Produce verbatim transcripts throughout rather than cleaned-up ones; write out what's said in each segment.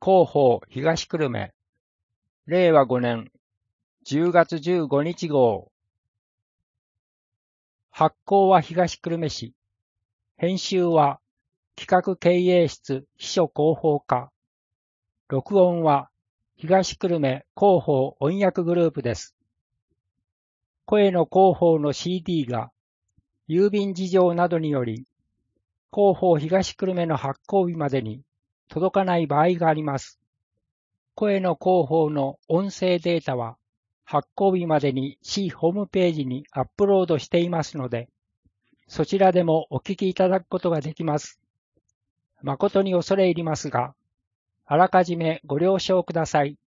広報東久留米、れいわごねんじゅうがつじゅうごにち号。発行は東久留米市。編集は企画経営室秘書広報課。録音は東久留米広報音訳グループです。声の広報の シーディー が郵便事情などにより広報東久留米の発行日までに届かない場合があります。声の広報の音声データは発行日までに市ホームページにアップロードしていますので、そちらでもお聞きいただくことができます。誠に恐れ入りますが、あらかじめご了承ください。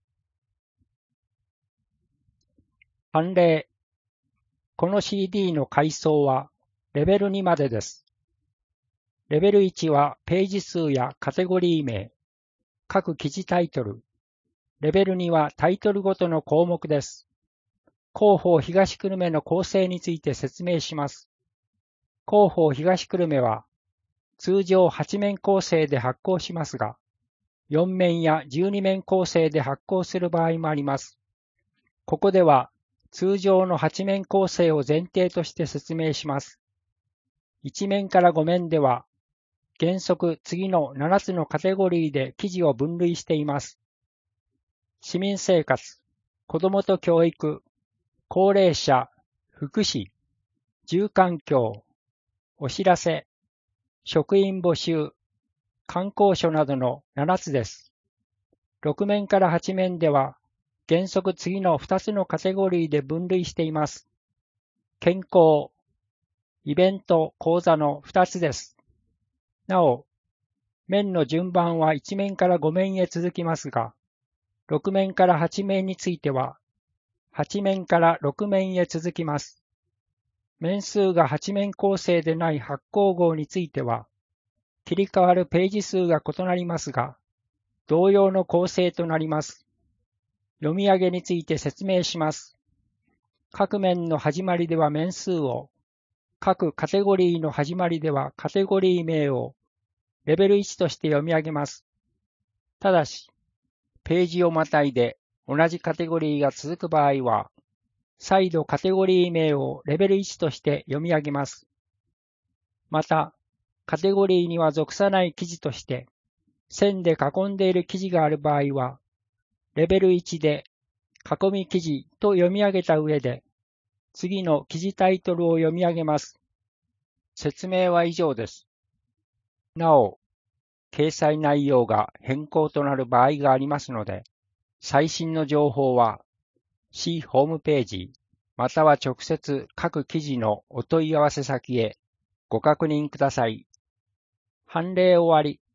判例。この シーディー の階層はレベルにまでです。レベルいちはページ数やカテゴリー名、各記事タイトル。レベルにはタイトルごとの項目です。広報東久留米の構成について説明します。広報東久留米は通常はち面構成で発行しますが、よん面やじゅうに面構成で発行する場合もあります。ここでは通常のはち面構成を前提として説明します。いち面からご面では原則次のななつのカテゴリーで記事を分類しています。市民生活、子どもと教育、高齢者、福祉、住環境、お知らせ、職員募集、観光所などのななつです。ろく面からはち面では原則次のふたつのカテゴリーで分類しています。健康、イベント、講座のふたつです。なお、面の順番はいち面からご面へ続きますが、ろく面からはち面については、はち面からろく面へ続きます。面数がはち面構成でない発行号については、切り替わるページ数が異なりますが、同様の構成となります。読み上げについて説明します。各面の始まりでは面数を、各カテゴリーの始まりではカテゴリー名をレベルいちとして読み上げます。ただし、ページをまたいで同じカテゴリーが続く場合は、再度カテゴリー名をレベルいちとして読み上げます。また、カテゴリーには属さない記事として、線で囲んでいる記事がある場合は、レベルいちで囲み記事と読み上げた上で、次の記事タイトルを読み上げます。説明は以上です。なお、掲載内容が変更となる場合がありますので、最新の情報は、市ホームページ、または直接各記事のお問い合わせ先へご確認ください。判例終わり。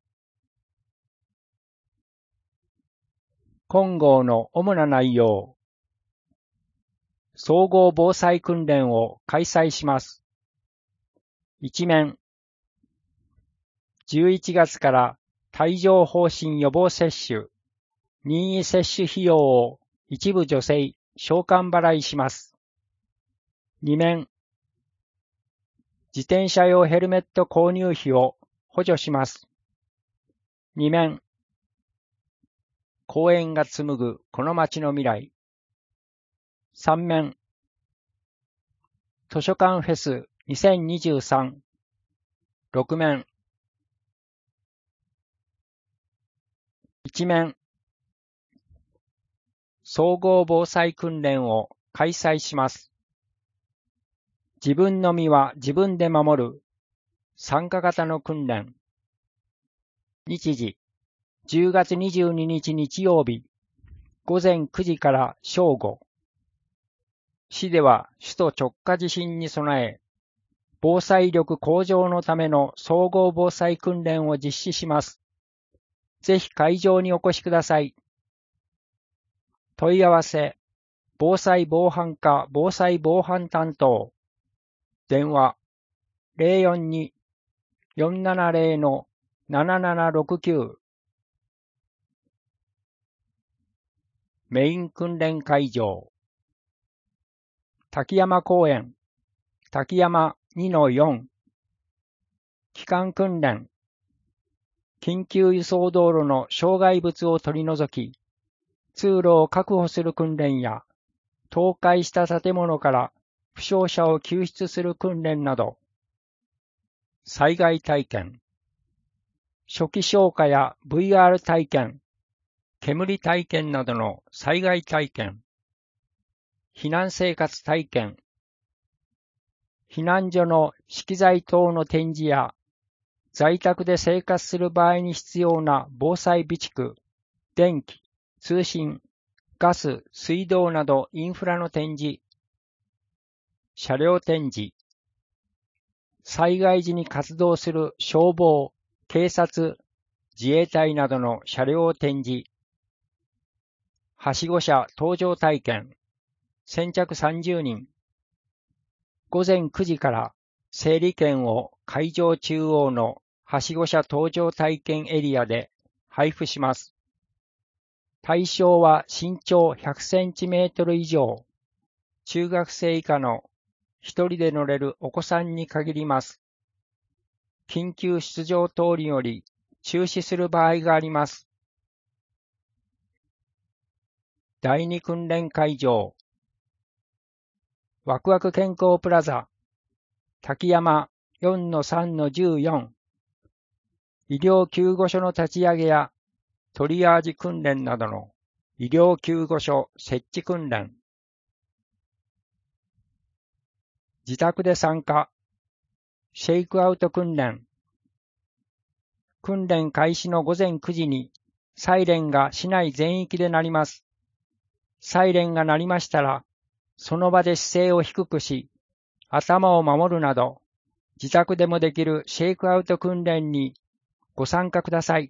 今号の主な内容。総合防災訓練を開催します。いち面。じゅういちがつから帯状疱疹予防接種、任意接種費用を一部助成、償還払いします。に面。自転車用ヘルメット購入費を補助します。に面。公園が紡ぐこの街の未来。さん面。図書館フェスにせんにじゅうさん。ろく面。いち面。総合防災訓練を開催します。自分の身は自分で守る参加型の訓練。日時、じゅうがつにじゅうににち日曜日、ごぜんくじから正午。市では首都直下地震に備え、防災力向上のための総合防災訓練を実施します。ぜひ会場にお越しください。問い合わせ、防災防犯課防災防犯担当。電話、ゼロよんに よんななゼロ ななななろくきゅう。メイン訓練会場。滝山公園、滝山 にのよん。機関訓練。 緊急輸送道路の障害物を取り除き、通路を確保する訓練や、倒壊した建物から負傷者を救出する訓練など、災害体験、初期消火や ブイアール 体験、煙体験などの災害体験、避難生活体験、避難所の資機材等の展示や、在宅で生活する場合に必要な防災備蓄、電気、通信、ガス、水道などインフラの展示、車両展示、災害時に活動する消防、警察、自衛隊などの車両展示、はしご車搭乗体験、先着さんじゅうにん、午前くじから整理券を会場中央のはしご車搭乗体験エリアで配布します。対象は身長ひゃくセンチメートル以上、中学生以下の一人で乗れるお子さんに限ります。緊急出場等により中止する場合があります。だいに訓練会場、ワクワク健康プラザ、滝山 よんのさんのじゅうよん、医療救護所の立ち上げやトリアージ訓練などの医療救護所設置訓練、自宅で参加、シェイクアウト訓練、訓練開始の午前くじにサイレンが市内全域で鳴ります。サイレンが鳴りましたら、その場で姿勢を低くし、頭を守るなど、自宅でもできるシェイクアウト訓練にご参加ください。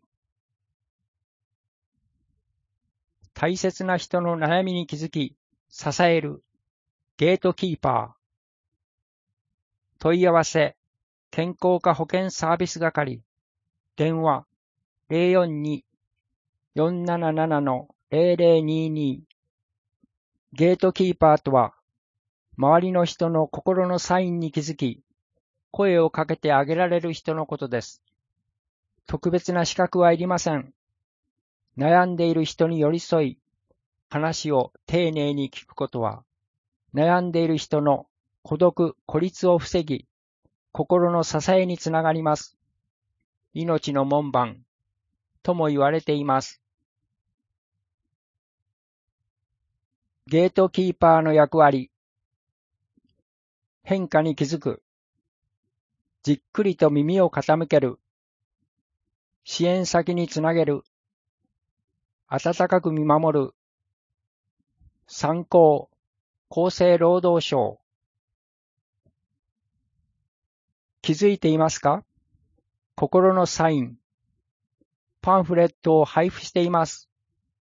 大切な人の悩みに気づき、支えるゲートキーパー。問い合わせ、健康課保健サービス係、電話 ゼロよんに よんなななのゼロゼロにに。ゲートキーパーとは、周りの人の心のサインに気づき、声をかけてあげられる人のことです。特別な資格はいりません。悩んでいる人に寄り添い、話を丁寧に聞くことは、悩んでいる人の孤独・孤立を防ぎ、心の支えにつながります。命の門番とも言われています。ゲートキーパーの役割。変化に気づく。じっくりと耳を傾ける。支援先につなげる。温かく見守る。参考、厚生労働省。気づいていますか？心のサイン。パンフレットを配布しています。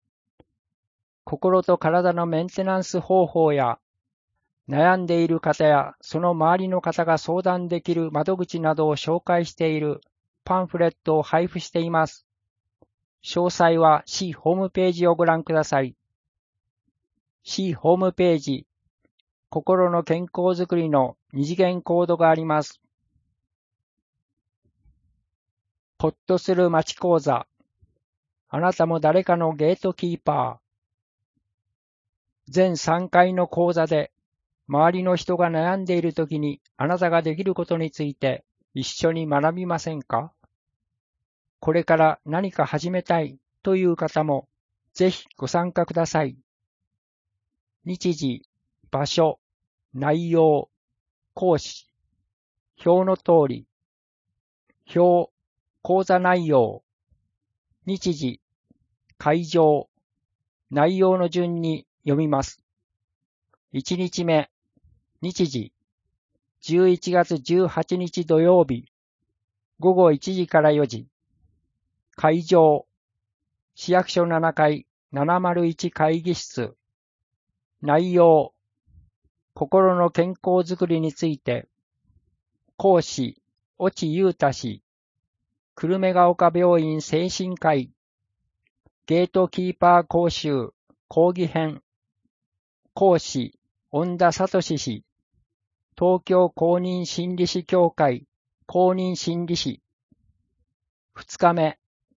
心と体のメンテナンス方法や、悩んでいる方やその周りの方が相談できる窓口などを紹介しているパンフレットを配布しています。詳細は市ホームページをご覧ください。市ホームページ、心の健康づくりの二次元コードがあります。ほっとする町講座。あなたも誰かのゲートキーパー。全さんかいの講座で、周りの人が悩んでいるときにあなたができることについて一緒に学びませんか？これから何か始めたいという方もぜひご参加ください。日時、場所、内容、講師、表の通り、表、講座内容、日時、会場、内容の順に読みます。いちにちめ、日時、じゅういちがつじゅうはちにち土曜日、ごごいちじからよじ、会場、市役所ななかいななまるいち会議室、内容、心の健康づくりについて、講師、越智裕太氏、久留米が丘病院精神科医、ゲートキーパー講習、講義編、講師、恩田聡氏、東京公認心理師協会公認心理師。二日目、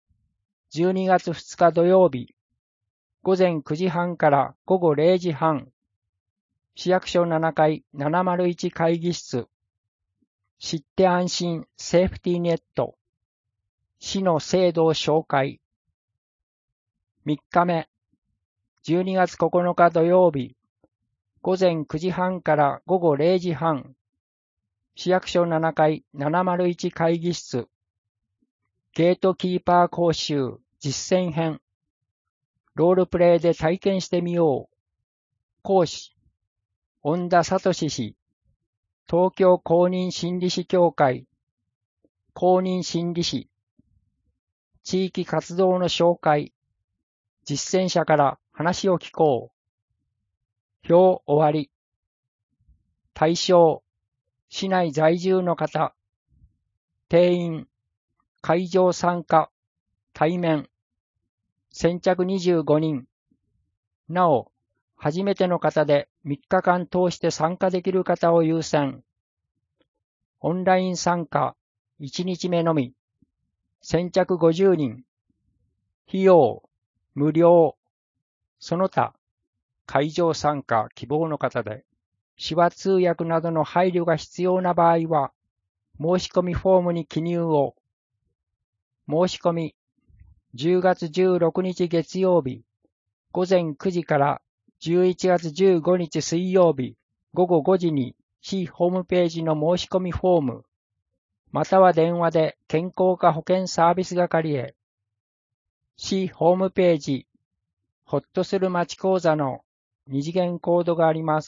じゅうにがつふつか土曜日、ごぜんくじはんからごごれいじはん、市役所ななかいななまるいち会議室、知って安心セーフティーネット、市の制度を紹介。みっかめ、じゅうにがつここのか土曜日、ごぜんくじはんからごごれいじはん、市役所ななかいななまるいち会議室、ゲートキーパー講習実践編、ロールプレイで体験してみよう。講師、恩田聡氏、東京公認心理師協会、公認心理師、地域活動の紹介、実践者から話を聞こう。表終わり。対象、市内在住の方、定員、会場参加、対面、先着にじゅうごにん。なお、初めての方でみっかかん通して参加できる方を優先。オンライン参加、いちにちめのみ。先着ごじゅうにん。費用、無料。その他、会場参加希望の方で、手話通訳などの配慮が必要な場合は、申し込みフォームに記入を。申し込み、じゅうがつじゅうろくにち月曜日、ごぜんくじからじゅういちがつじゅうごにち水曜日、ごごごじに市ホームページの申し込みフォーム、または電話で健康課保健サービス係へ。市ホームページ、ほっとする町講座の二次元コードがあります。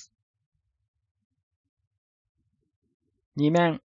に面。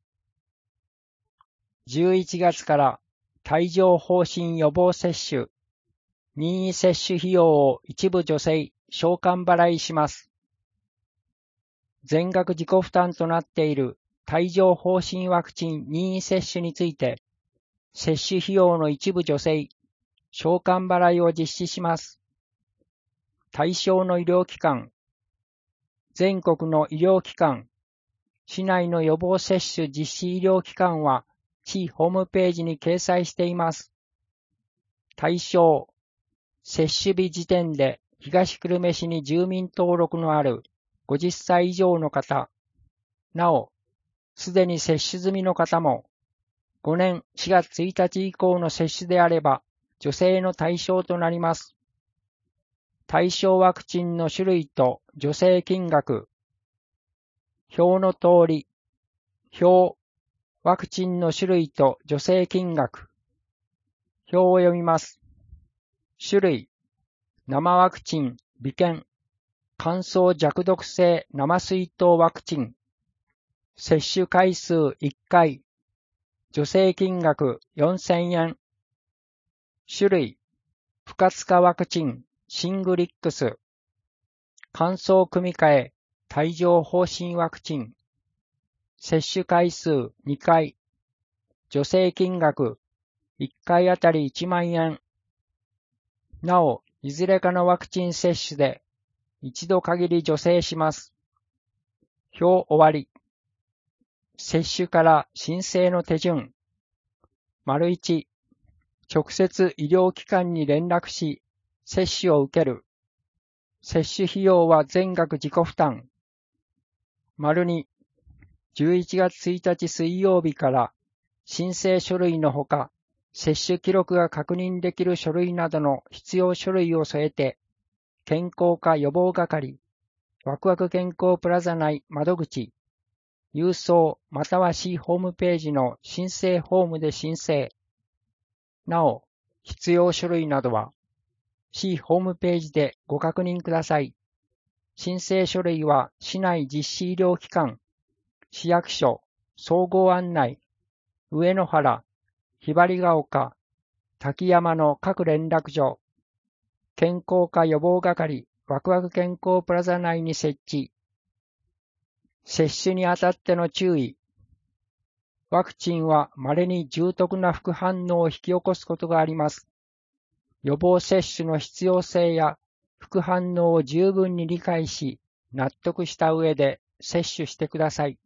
じゅういちがつから帯状疱疹予防接種、任意接種費用を一部助成、償還払いします。全額自己負担となっている帯状疱疹ワクチン任意接種について、接種費用の一部助成、償還払いを実施します。対象の医療機関、全国の医療機関、市内の予防接種実施医療機関は、市ホームページに掲載しています。対象、接種日時点で東久留米市に住民登録のあるごじゅっさい以上の方、なお、すでに接種済みの方も、ごねんしがつついたち以降の接種であれば、助成の対象となります。対象ワクチンの種類と助成金額。表の通り、表、ワクチンの種類と助成金額。表を読みます。種類、生ワクチン、微検、乾燥弱毒性生水筒ワクチン。接種回数いっかい。助成金額よんせんえん。種類、不活化ワクチン、シングリックス。乾燥組み換え、帯状疱疹ワクチン。接種回数にかい。助成金額いっかいあたりいちまんえん。なお、いずれかのワクチン接種で一度限り助成します。表終わり。接種から申請の手順。丸いち、直接医療機関に連絡し、接種を受ける。接種費用は全額自己負担。丸に、じゅういちがつついたち水曜日から申請書類のほか、接種記録が確認できる書類などの必要書類を添えて、健康課予防係、ワクワク健康プラザ内窓口、郵送または市ホームページの申請フォームで申請。なお、必要書類などは、市ホームページでご確認ください。申請書類は市内実施医療機関、市役所、総合案内、上野原、ひばりが丘、滝山の各連絡所、健康課予防係、ワクワク健康プラザ内に設置。接種にあたっての注意。ワクチンは稀に重篤な副反応を引き起こすことがあります。予防接種の必要性や副反応を十分に理解し、納得した上で接種してください。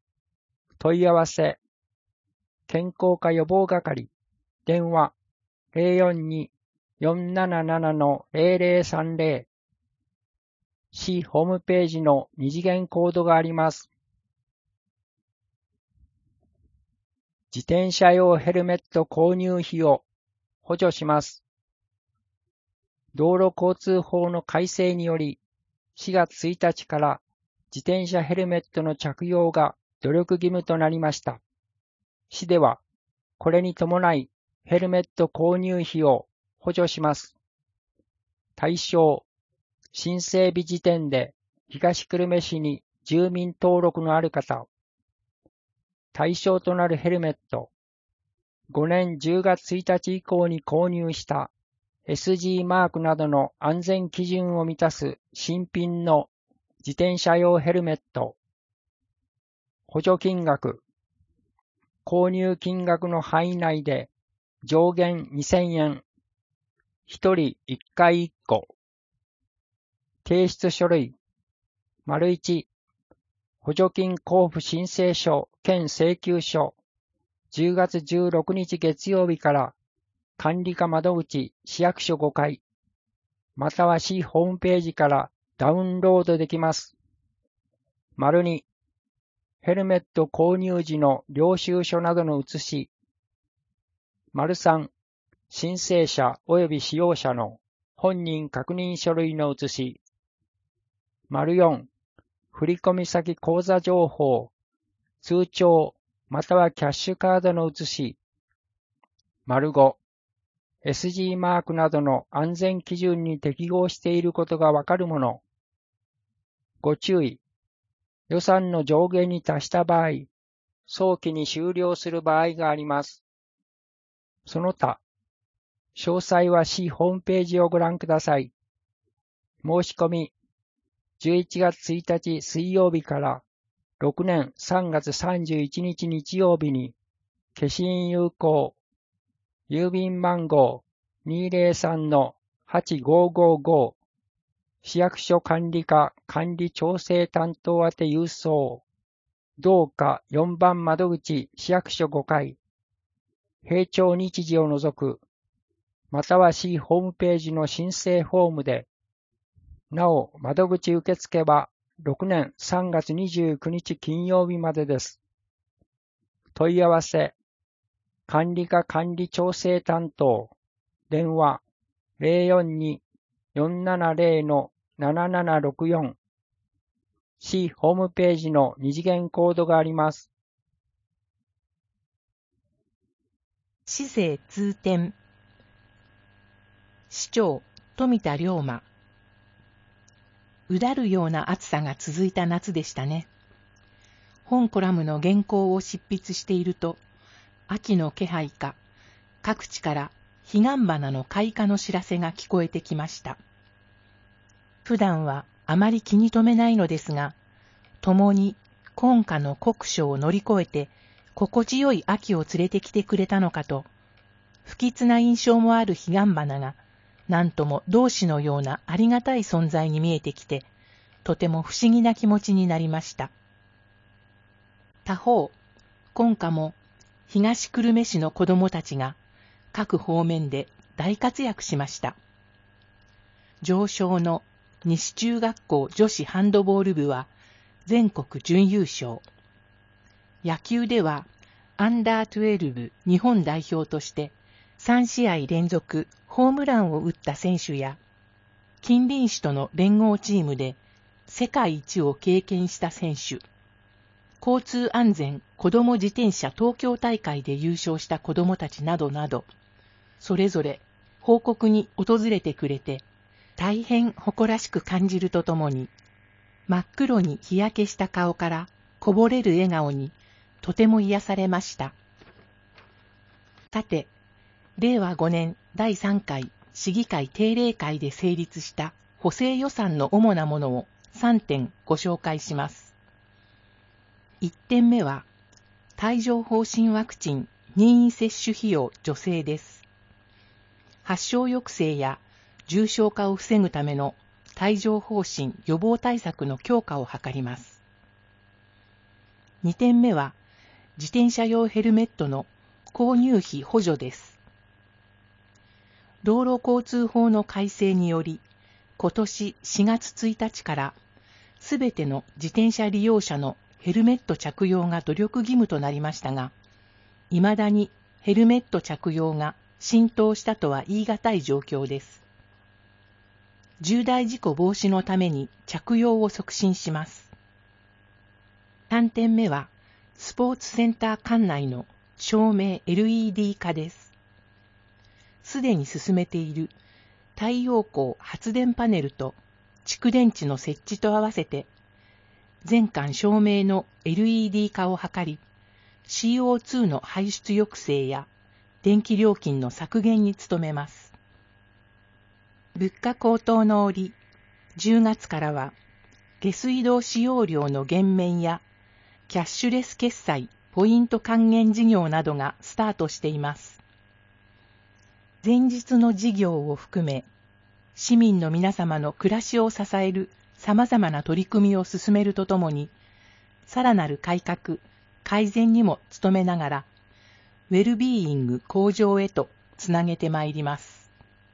問い合わせ、健康課予防係、電話ゼロよんに よんななな ゼロゼロさんゼロ 市ホームページの二次元コードがあります。自転車用ヘルメット購入費を補助します。道路交通法の改正により、しがつついたちから自転車ヘルメットの着用が努力義務となりました。市では、これに伴いヘルメット購入費を補助します。対象、新整備時点で東久留米市に住民登録のある方。対象となるヘルメット、ごねんじゅうがつついたち以降に購入した エスジー マークなどの安全基準を満たす新品の自転車用ヘルメット。補助金額、購入金額の範囲内で上限にせんえん、ひとりいっかいいっこ。提出書類、丸いち、補助金交付申請書兼請求書、じゅうがつじゅうろくにち月曜日から管理課窓口市役所ごかい、または市ホームページからダウンロードできます。丸に、ヘルメット購入時の領収書などの写し。丸さん、申請者及び使用者の本人確認書類の写し。丸よん、振込先口座情報、通帳またはキャッシュカードの写し。丸ご、エスジー マークなどの安全基準に適合していることがわかるもの。ご注意。予算の上限に達した場合、早期に終了する場合があります。その他、詳細は市ホームページをご覧ください。申し込み、じゅういちがつついたち水曜日からろくねんさんがつさんじゅういちにち日曜日に、消印有効、郵便番号 にーぜろさんのはちごーごーごー、市役所管理課管理調整担当宛て郵送、同課よんばん窓口市役所ごかい、平常日時を除く、または市ホームページの申請フォームで、なお窓口受付はろくねんさんがつにじゅうくにち金曜日までです。問い合わせ、管理課管理調整担当、電話 ゼロよんに よんななゼロ のななななろくよん、市ホームページの二次元コードがあります。 市政通典、市長富田龍馬。うだるような暑さが続いた夏でしたね。本コラムの原稿を執筆していると、秋の気配か、各地から彼岸花の開花の知らせが聞こえてきました。普段はあまり気に留めないのですが、共に今夏の酷暑を乗り越えて、心地よい秋を連れてきてくれたのかと、不吉な印象もある彼岸花が、なんとも同志のようなありがたい存在に見えてきて、とても不思議な気持ちになりました。他方、今夏も東久留米市の子どもたちが各方面で大活躍しました。常勝の西中学校女子ハンドボール部は全国準優勝。野球ではアンダーじゅうに日本代表としてさんしあい連続ホームランを打った選手や、近隣市との連合チームで世界一を経験した選手、交通安全子ども自転車東京大会で優勝した子どもたちなどなど、それぞれ報告に訪れてくれて、大変誇らしく感じるとともに、真っ黒に日焼けした顔からこぼれる笑顔にとても癒されました。さて、れいわごねんだいさんかい市議会定例会で成立した補正予算の主なものをさんてんご紹介します。いってんめは、帯状疱疹ワクチン任意接種費用助成です。発症抑制や重症化を防ぐための帯状疱疹予防対策の強化を図ります。にてんめは、自転車用ヘルメットの購入費補助です。 道路交通法の改正により、今年しがつついたちからすべての自転車利用者のヘルメット着用が努力義務となりましたが、いまだにヘルメット着用が浸透したとは言い難い状況です。重大事故防止のために着用を促進します。さんてんめは、スポーツセンター管内の照明 エルイーディー 化です。すでに進めている太陽光発電パネルと蓄電池の設置と合わせて、全館照明の エルイーディー 化を図り、シーオーツー の排出抑制や電気料金の削減に努めます。物価高騰の折、じゅうがつからは下水道使用量の減免やキャッシュレス決済ポイント還元事業などがスタートしています。前日の事業を含め、市民の皆様の暮らしを支える様々な取り組みを進めるとともに、さらなる改革、改善にも努めながら、ウェルビーイング向上へとつなげてまいります。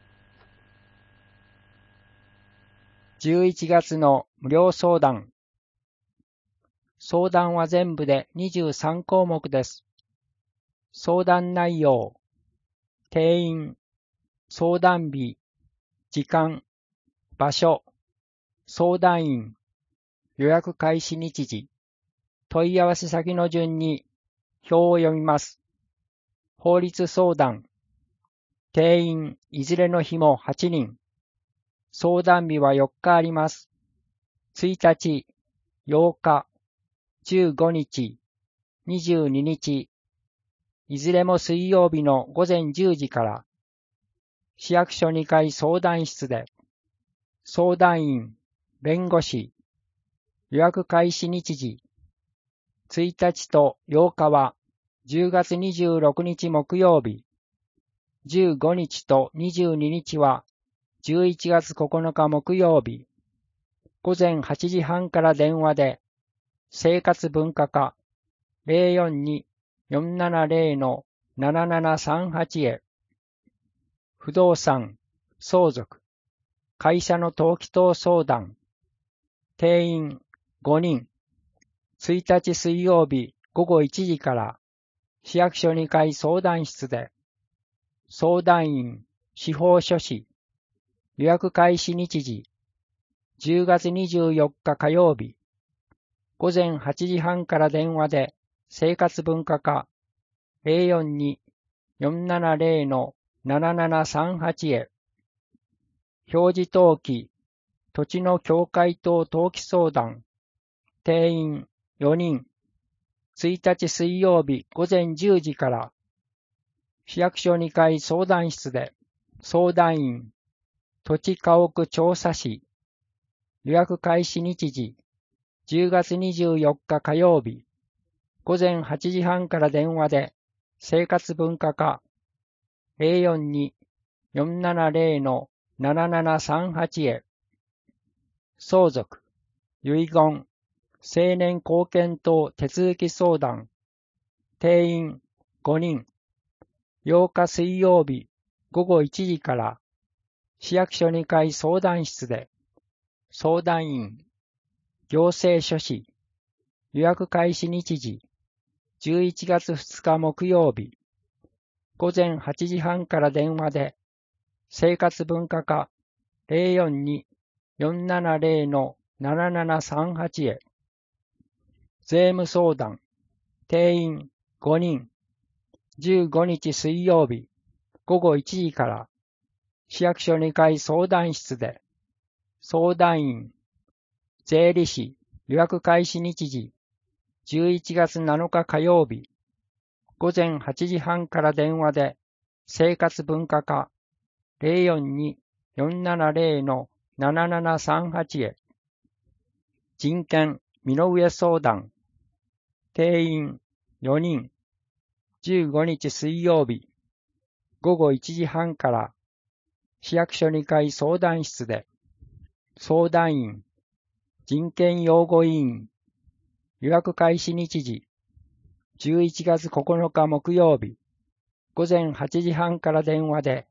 じゅういちがつの無料相談。相談は全部でにじゅうさんこうもくです。相談内容、定員、相談日、時間、場所、相談員、予約開始日時、問い合わせ先の順に表を読みます。法律相談、定員いずれの日もはちにん、相談日はよっかあります。ついたち、ようか、じゅうごにち、にじゅうににち、いずれも水曜日のごぜんじゅうじから、市役所にかい相談室で、相談員、弁護士、予約開始日時、ついたちとようかはじゅうがつにじゅうろくにち木曜日、じゅうごにちとにじゅうににちはじゅういちがつここのか木曜日、ごぜんはちじはんから電話で、生活文化課 ゼロよんに よんななゼロ ななななさんはち へ、不動産、相続、会社の登記等相談、定員ごにん、ついたち水曜日ごごいちじから市役所にかい相談室で、相談員、司法書士、予約開始日時、じゅうがつにじゅうよっか火曜日、ごぜんはちじはんから電話で生活文化課 ゼロよんに よんななゼロ ななななさんはち へ、表示登記、土地の境界等登記相談、定員よにん、ついたち水曜日ごぜんじゅうじから市役所にかい相談室で相談員、土地家屋調査士、予約開始日時、じゅうがつにじゅうよっか火曜日、ごぜんはちじはんから電話で、生活文化課 ゼロよんに よんななゼロ ななななさんはち へ、相続、遺言、成年後見等手続き相談、定員ごにん、ようか水曜日ごごいちじから市役所にかい相談室で、相談員、行政書士、予約開始日時、じゅういちがつふつか木曜日、ごぜんはちじはんから電話で、生活文化課 ゼロよんに よんななゼロ ななななさんはち へ、税務相談、定員ごにん、じゅうごにち水曜日、ごごいちじから、市役所にかい相談室で、相談員、税理士、予約開始日時、じゅういちがつなのか火曜日、ごぜんはちじはんから電話で、生活文化課 ゼロよんに よんななゼロ ななななさんはち へ、人権、身の上相談、定員よにん、じゅうごにち水曜日、ごごいちじはんから、市役所にかい相談室で、相談員、人権擁護委員、予約開始日時、じゅういちがつここのか木曜日、ごぜんはちじはんから電話で、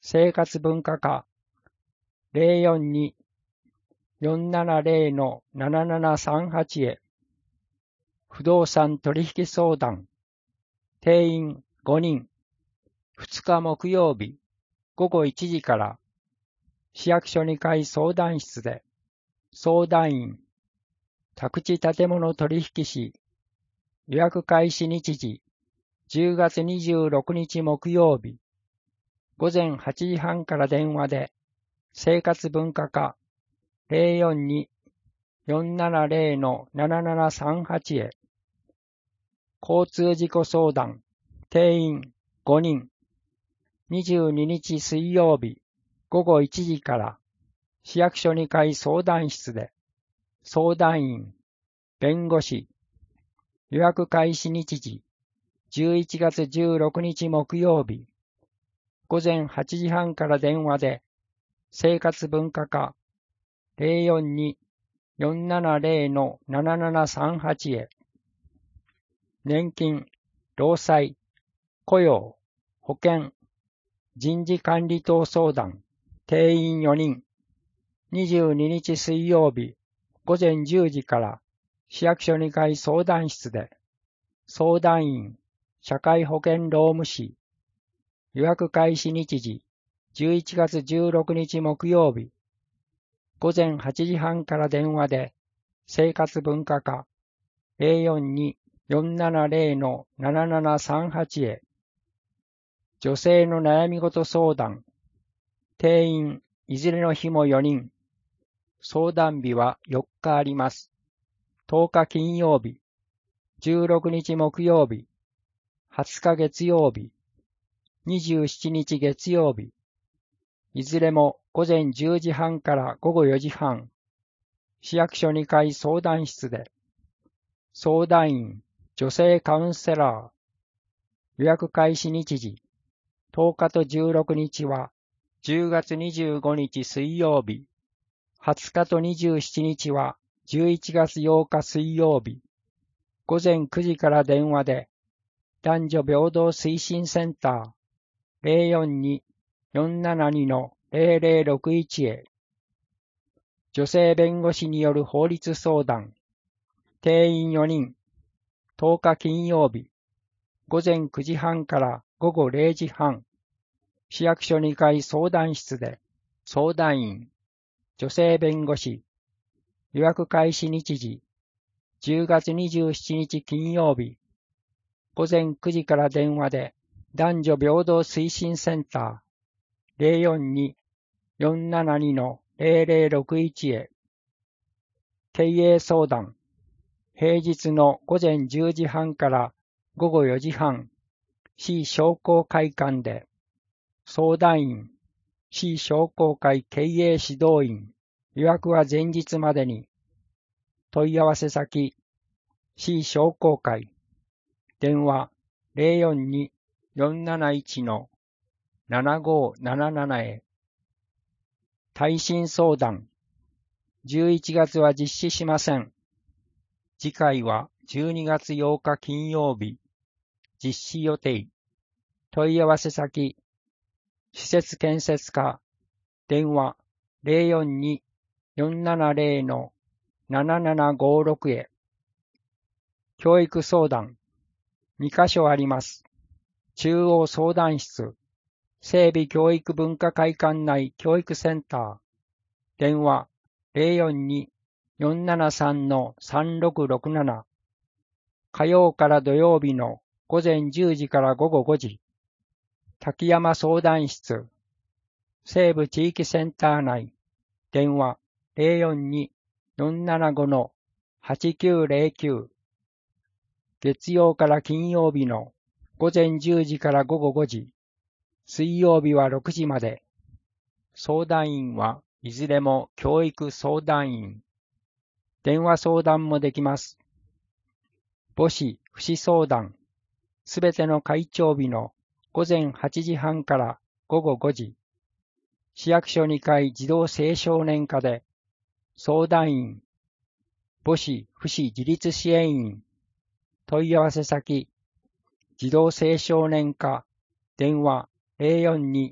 生活文化課 ゼロよんに よんななゼロ ななななさんはち へ。不動産取引相談。定員ごにん。ふつか木曜日ごごいちじから市役所にかい相談室で相談員宅地建物取引士予約開始日時じゅうがつにじゅうろくにち木曜日ごぜんはちじはんから電話で生活文化課 ゼロよんに よんななゼロ ななななさんはち へ。交通事故相談定員ごにん。にじゅうににち水曜日ごごいちじから市役所にかい相談室で相談員弁護士予約開始日時じゅういちがつじゅうろくにち木曜日ごぜんはちじはんから電話で生活文化課 ゼロよんに よんななゼロ ななななさんはち へ。年金、労災、雇用、保険、人事管理等相談定員よにん。にじゅうににち水曜日ごぜんじゅうじから市役所にかい相談室で相談員社会保険労務士予約開始日時じゅういちがつじゅうろくにち木曜日ごぜんはちじはんから電話で生活文化課 ゼロよんに よんななゼロ ななななさんはち へ。女性の悩み事相談定員いずれの日もよにん。相談日はよっかあります。とおか金曜日、じゅうろくにち木曜日、はつか月曜日、にじゅうしちにち月曜日、いずれもごぜんじゅうじはんからごごよじはん、市役所にかい相談室で、相談員、女性カウンセラー、予約開始日時、とおかとじゅうろくにちは、じゅうがつにじゅうごにち水曜日、はつかとにじゅうしちにちはじゅういちがつようか水曜日、ごぜんくじから電話で、男女平等推進センター ゼロよんに よんななに ゼロゼロろくいち へ。女性弁護士による法律相談、定員よにん、とおか金曜日、ごぜんくじはんからごごれいじはん、市役所にかい相談室で、相談員、女性弁護士、予約開始日時、じゅうがつにじゅうしちにち金曜日、ごぜんくじから電話で、男女平等推進センター ゼロよんに よんななに ゼロゼロろくいち へ。経営相談、平日のごぜんじゅうじはんからごごよじはん、市商工会館で、相談員、市商工会経営指導員、予約は前日までに。問い合わせ先、市商工会、電話 ゼロよんに よんなないち ななごななな へ。耐震相談、じゅういちがつは実施しません。次回はじゅうにがつようか金曜日、実施予定。問い合わせ先、施設建設課、電話 ゼロよんに よんななゼロ ななななごろく へ。教育相談、にかしょあります。中央相談室、整備教育文化会館内教育センター、電話 ゼロよんに よんななさん さんろくろくなな。火曜から土曜日のごぜんじゅうじからごごごじ。滝山相談室、西部地域センター内、電話 ゼロよんに よんななご はちきゅうゼロきゅう。月曜から金曜日のごぜんじゅうじからごごごじ、水曜日はろくじまで。相談員はいずれも教育相談員。電話相談もできます。母子、父子相談。すべての会長日のごぜんはちじはんからごごごじ。市役所にかい児童青少年課で、相談員、母子、父子自立支援員。問い合わせ先、児童青少年課、電話 ゼロよんに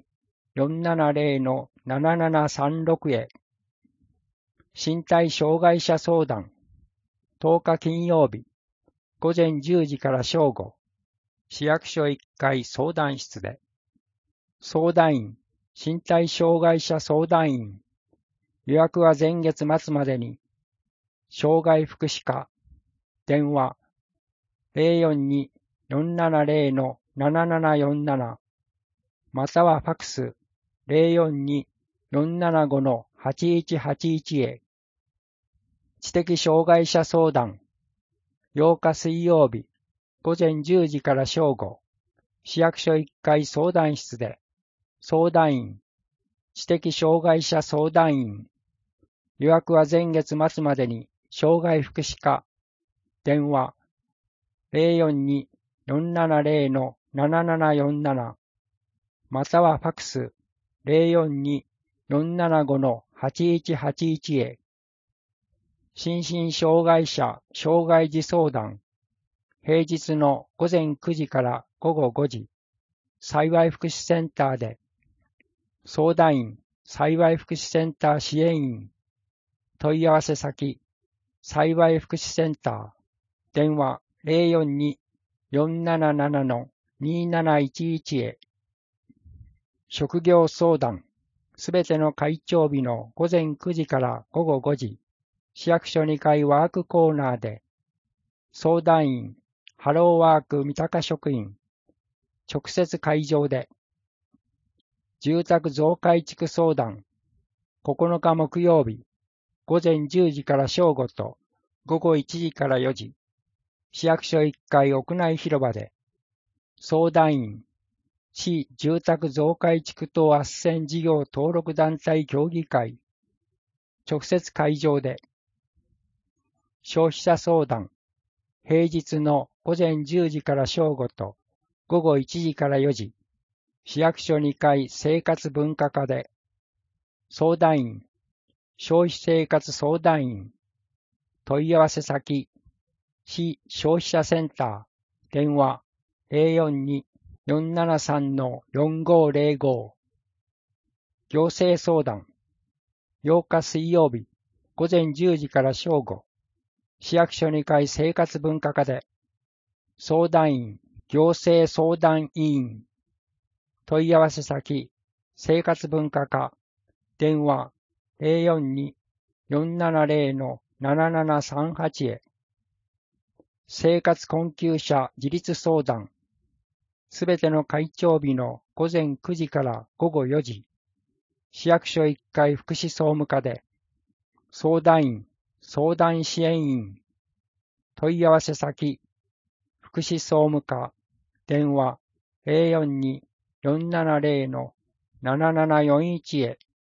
よんななゼロ ななななさんろく へ。身体障害者相談、とおか金曜日、午前じゅうじから正午、市役所いっかい相談室で。相談員、身体障害者相談員、予約は前月末までに、障害福祉課、電話、ゼロよんに よんななゼロ ななななよんなな、またはファクス、ゼロよんに よんななご はちいちはちいち へ。知的障害者相談、ようか水曜日、午前じゅうじから正午、市役所いっかい相談室で。相談員、知的障害者相談員、予約は前月末までに、障害福祉課、電話、ゼロよんに よんななゼロ ななななよんなな、またはファクス、ゼロよんに よんななご はちいちはちいち へ。心身障害者障害児相談、平日の午前くじから午後ごじ、幸い福祉センターで。相談員、幸い福祉センター支援員、問い合わせ先、幸い福祉センター、電話ゼロよんに よんなななな になないちいち へ。職業相談、すべての会長日の午前くじから午後ごじ、市役所にかいワークコーナーで。相談員、ハローワーク三鷹職員、直接会場で。住宅増改築相談、ここのか木曜日、午前じゅうじから正午と午後いちじからよじ、市役所いっかい屋内広場で。相談員、市住宅増改築等斡旋事業登録団体協議会、直接会場で。消費者相談、平日の午前じゅうじから正午と午後いちじからよじ、市役所にかい生活文化課で。相談員、消費生活相談員、問い合わせ先、市消費者センター、電話ゼロよんに よんななさん よんごゼロご。行政相談、ようか水曜日、午前じゅうじから正午、市役所にかい生活文化課で。相談員、行政相談委員、問い合わせ先、生活文化課、電話ゼロよんに よんななゼロ ななななさんはち へ。生活困窮者自立相談、すべての会長日の午前くじから午後よじ、市役所いっかい福祉総務課で。相談員、相談支援員、問い合わせ先、福祉総務課、電話ゼロよんに よんななゼロ ななななよんいち へ。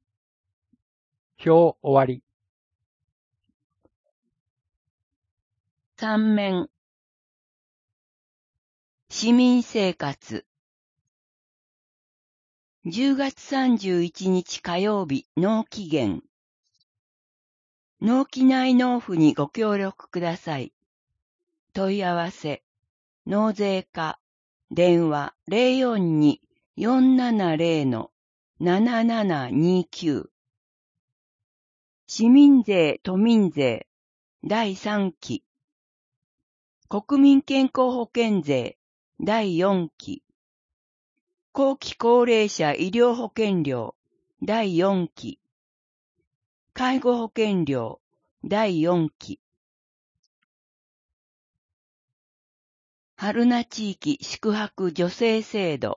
表終わり。 三面。市民生活。じゅうがつさんじゅういちにち火曜日納期限。納期内納付にご協力ください。問い合わせ、納税課、電話ゼロよんに よんななゼロ ななななにきゅう。市民税・都民税だいさんき。国民健康保険税だいよんき。後期高齢者医療保険料だいよんき。介護保険料だいよんき。春名地域宿泊助成制度。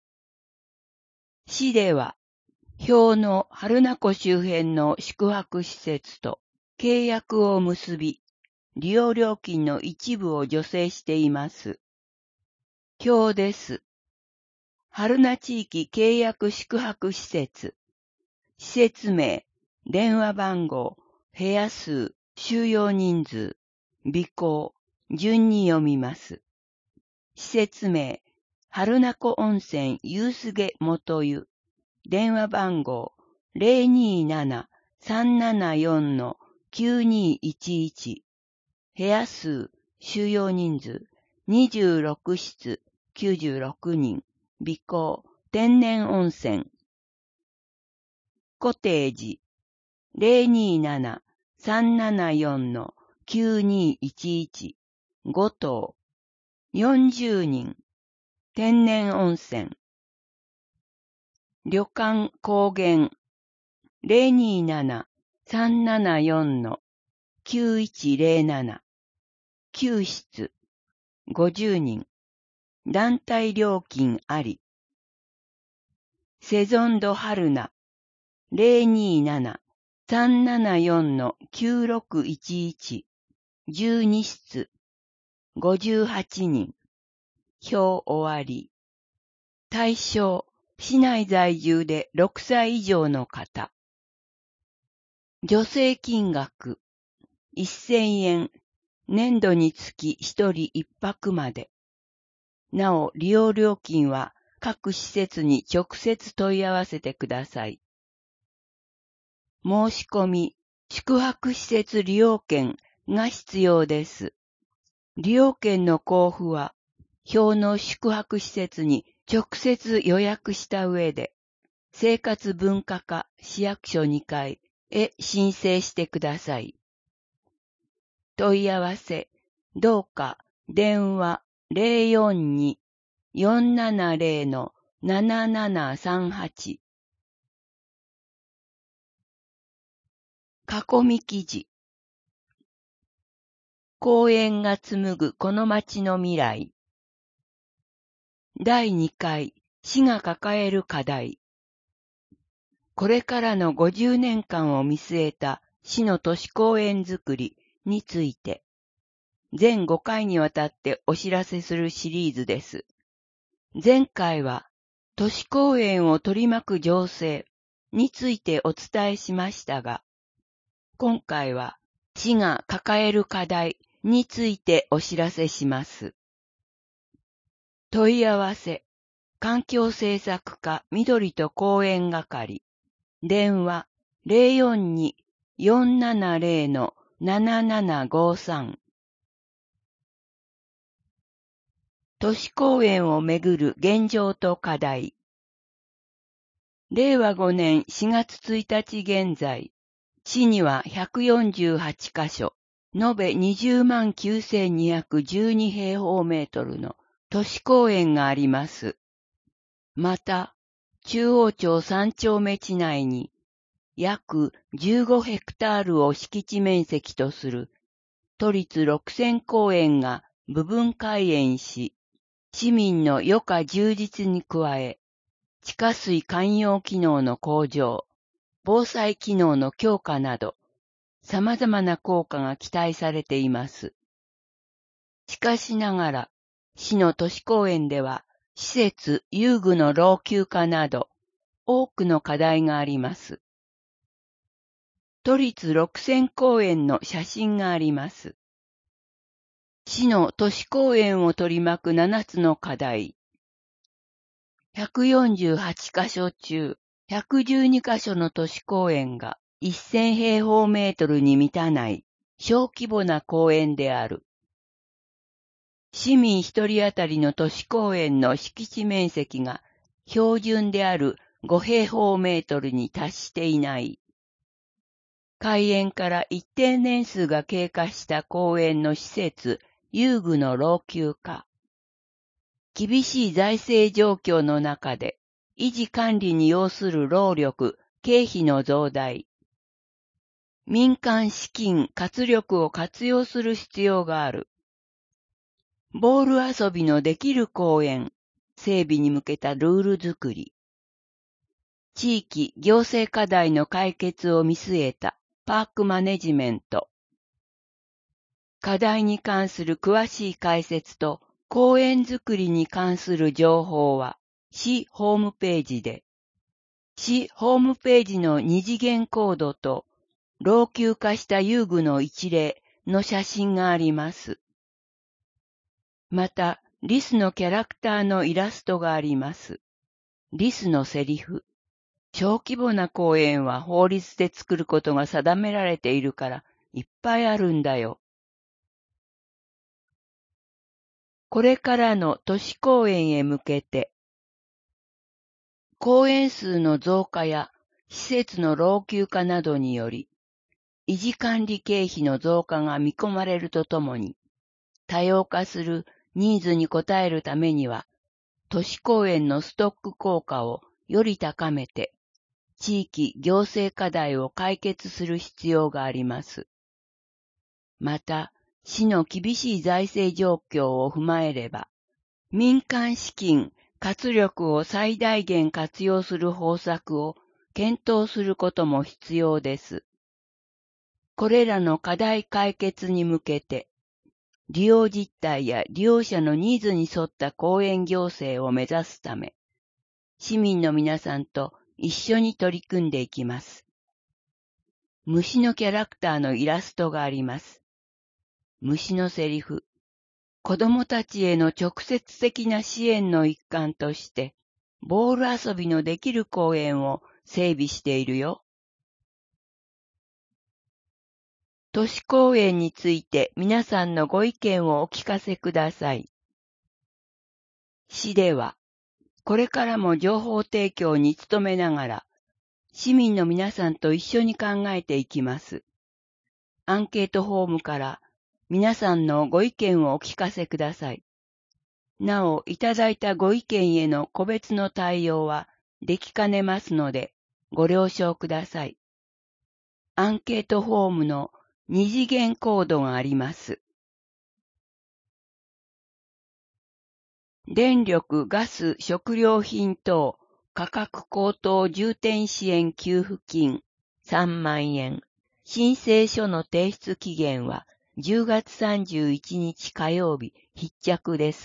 市では、表の春名湖周辺の宿泊施設と契約を結び、利用料金の一部を助成しています。表です。春名地域契約宿泊施設。施設名、電話番号、部屋数、収容人数、備考、順に読みます。施設名、春名湖温泉夕菅元湯。電話番号、ゼロにーなな さんななよん きゅうにいちいち。部屋数、収容人数、にじゅうろくしつ、きゅうじゅうろくにん。備考、天然温泉。 コテージ ゼロにーなな さんななよん きゅうにいちいち ご棟よんじゅうにん天然温泉旅館高原 ゼロにーなな さんななよん きゅういちゼロなな きゅう室ごじゅうにん団体料金ありセゾンド春菜 ゼロにーなな さんななよん きゅうろくいちいち じゅうに室ごじゅうはちにん表終わり対象市内在住でろくさい以上の方助成金額せんえん年度につきひとりいっぱくまでなお利用料金は各施設に直接問い合わせてください。申し込み、宿泊施設利用券が必要です。利用券の交付は、表の宿泊施設に直接予約した上で、生活文化課市役所にかいへ申請してください。問い合わせ、どうか電話 ゼロよんに よんななゼロ ななななさんはち 囲み記事公園が紡ぐこの町の未来だいにかい市が抱える課題これからのごじゅうねんかんを見据えた市の都市公園づくりについて全ごかいにわたってお知らせするシリーズです。前回は都市公園を取り巻く情勢についてお伝えしましたが、今回は市が抱える課題についてお知らせします。問い合わせ、環境政策課緑と公園係、電話 ゼロよんに よんななゼロ ななななごさん都市公園をめぐる現状と課題。れいわごねんしがつついたち現在、市にはひゃくよんじゅうはちかしょ、延べにじゅうまんきゅうせんにひゃくじゅうにへいほうメートルの都市公園があります。また、中央町さんちょうめ地内に約じゅうごヘクタールを敷地面積とする都立ろくせん公園が部分開園し、市民の余暇充実に加え、地下水環用機能の向上、防災機能の強化など、様々な効果が期待されています。しかしながら、市の都市公園では、施設・遊具の老朽化など、多くの課題があります。都立ろくせん公園の写真があります。市の都市公園を取り巻くななつの課題。ひゃくよんじゅうはちかしょ中、ひゃくじゅうにかしょの都市公園がせんへいほうメートルに満たない小規模な公園である。市民一人当たりの都市公園の敷地面積が標準であるごへいほうメートルに達していない。開園から一定年数が経過した公園の施設、遊具の老朽化。厳しい財政状況の中で、維持管理に要する労力、経費の増大。民間資金、活力を活用する必要がある。ボール遊びのできる公園、整備に向けたルール作り。地域、行政課題の解決を見据えたパークマネジメント。課題に関する詳しい解説と公園づくりに関する情報は市ホームページで、市ホームページの二次元コードと老朽化した遊具の一例の写真があります。また、リスのキャラクターのイラストがあります。リスのセリフ。小規模な公園は法律で作ることが定められているからいっぱいあるんだよ。これからの都市公園へ向けて、公園数の増加や施設の老朽化などにより、維持管理経費の増加が見込まれるとともに、多様化するニーズに応えるためには、都市公園のストック効果をより高めて、地域行政課題を解決する必要があります。また、市の厳しい財政状況を踏まえれば、民間資金、活力を最大限活用する方策を検討することも必要です。これらの課題解決に向けて、利用実態や利用者のニーズに沿った公園行政を目指すため、市民の皆さんと一緒に取り組んでいきます。虫のキャラクターのイラストがあります。虫のセリフ。子供たちへの直接的な支援の一環として、ボール遊びのできる公園を整備しているよ。都市公園について皆さんのご意見をお聞かせください。市では、これからも情報提供に努めながら、市民の皆さんと一緒に考えていきます。アンケートフォームから皆さんのご意見をお聞かせください。なお、いただいたご意見への個別の対応はできかねますので、ご了承ください。アンケートフォームの二次元コードがあります。電力・ガス・食料品等価格高騰重点支援給付金さんまんえん。申請書の提出期限はじゅうがつさんじゅういちにち火曜日必着です。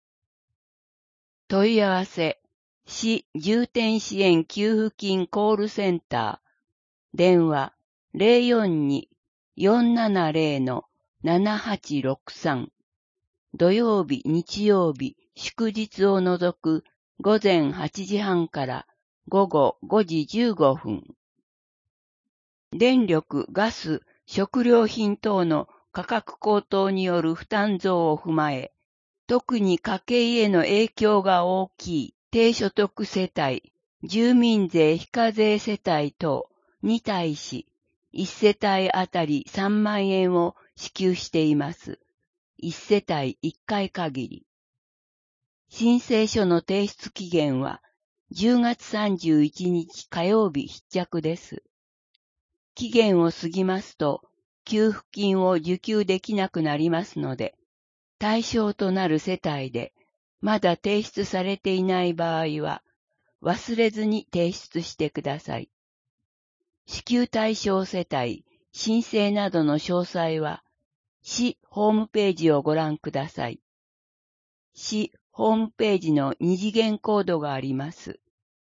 問い合わせ、市重点支援給付金コールセンター、電話 ゼロよんに よんななゼロ ななはちろくさん、土曜日、日曜日、祝日を除く午前はちじはんから午後ごじじゅうごふん。電力、ガス、食料品等の価格高騰による負担増を踏まえ、特に家計への影響が大きい低所得世帯、住民税非課税世帯等に対し、いち世帯あたりさんまんえんを支給しています。いち世帯いっかい限り。申請書の提出期限はじゅうがつさんじゅういちにち火曜日必着です。期限を過ぎますと、給付金を受給できなくなりますので、対象となる世帯でまだ提出されていない場合は、忘れずに提出してください。支給対象世帯、申請などの詳細は、市ホームページをご覧ください。市ホームページの二次元コードがあります。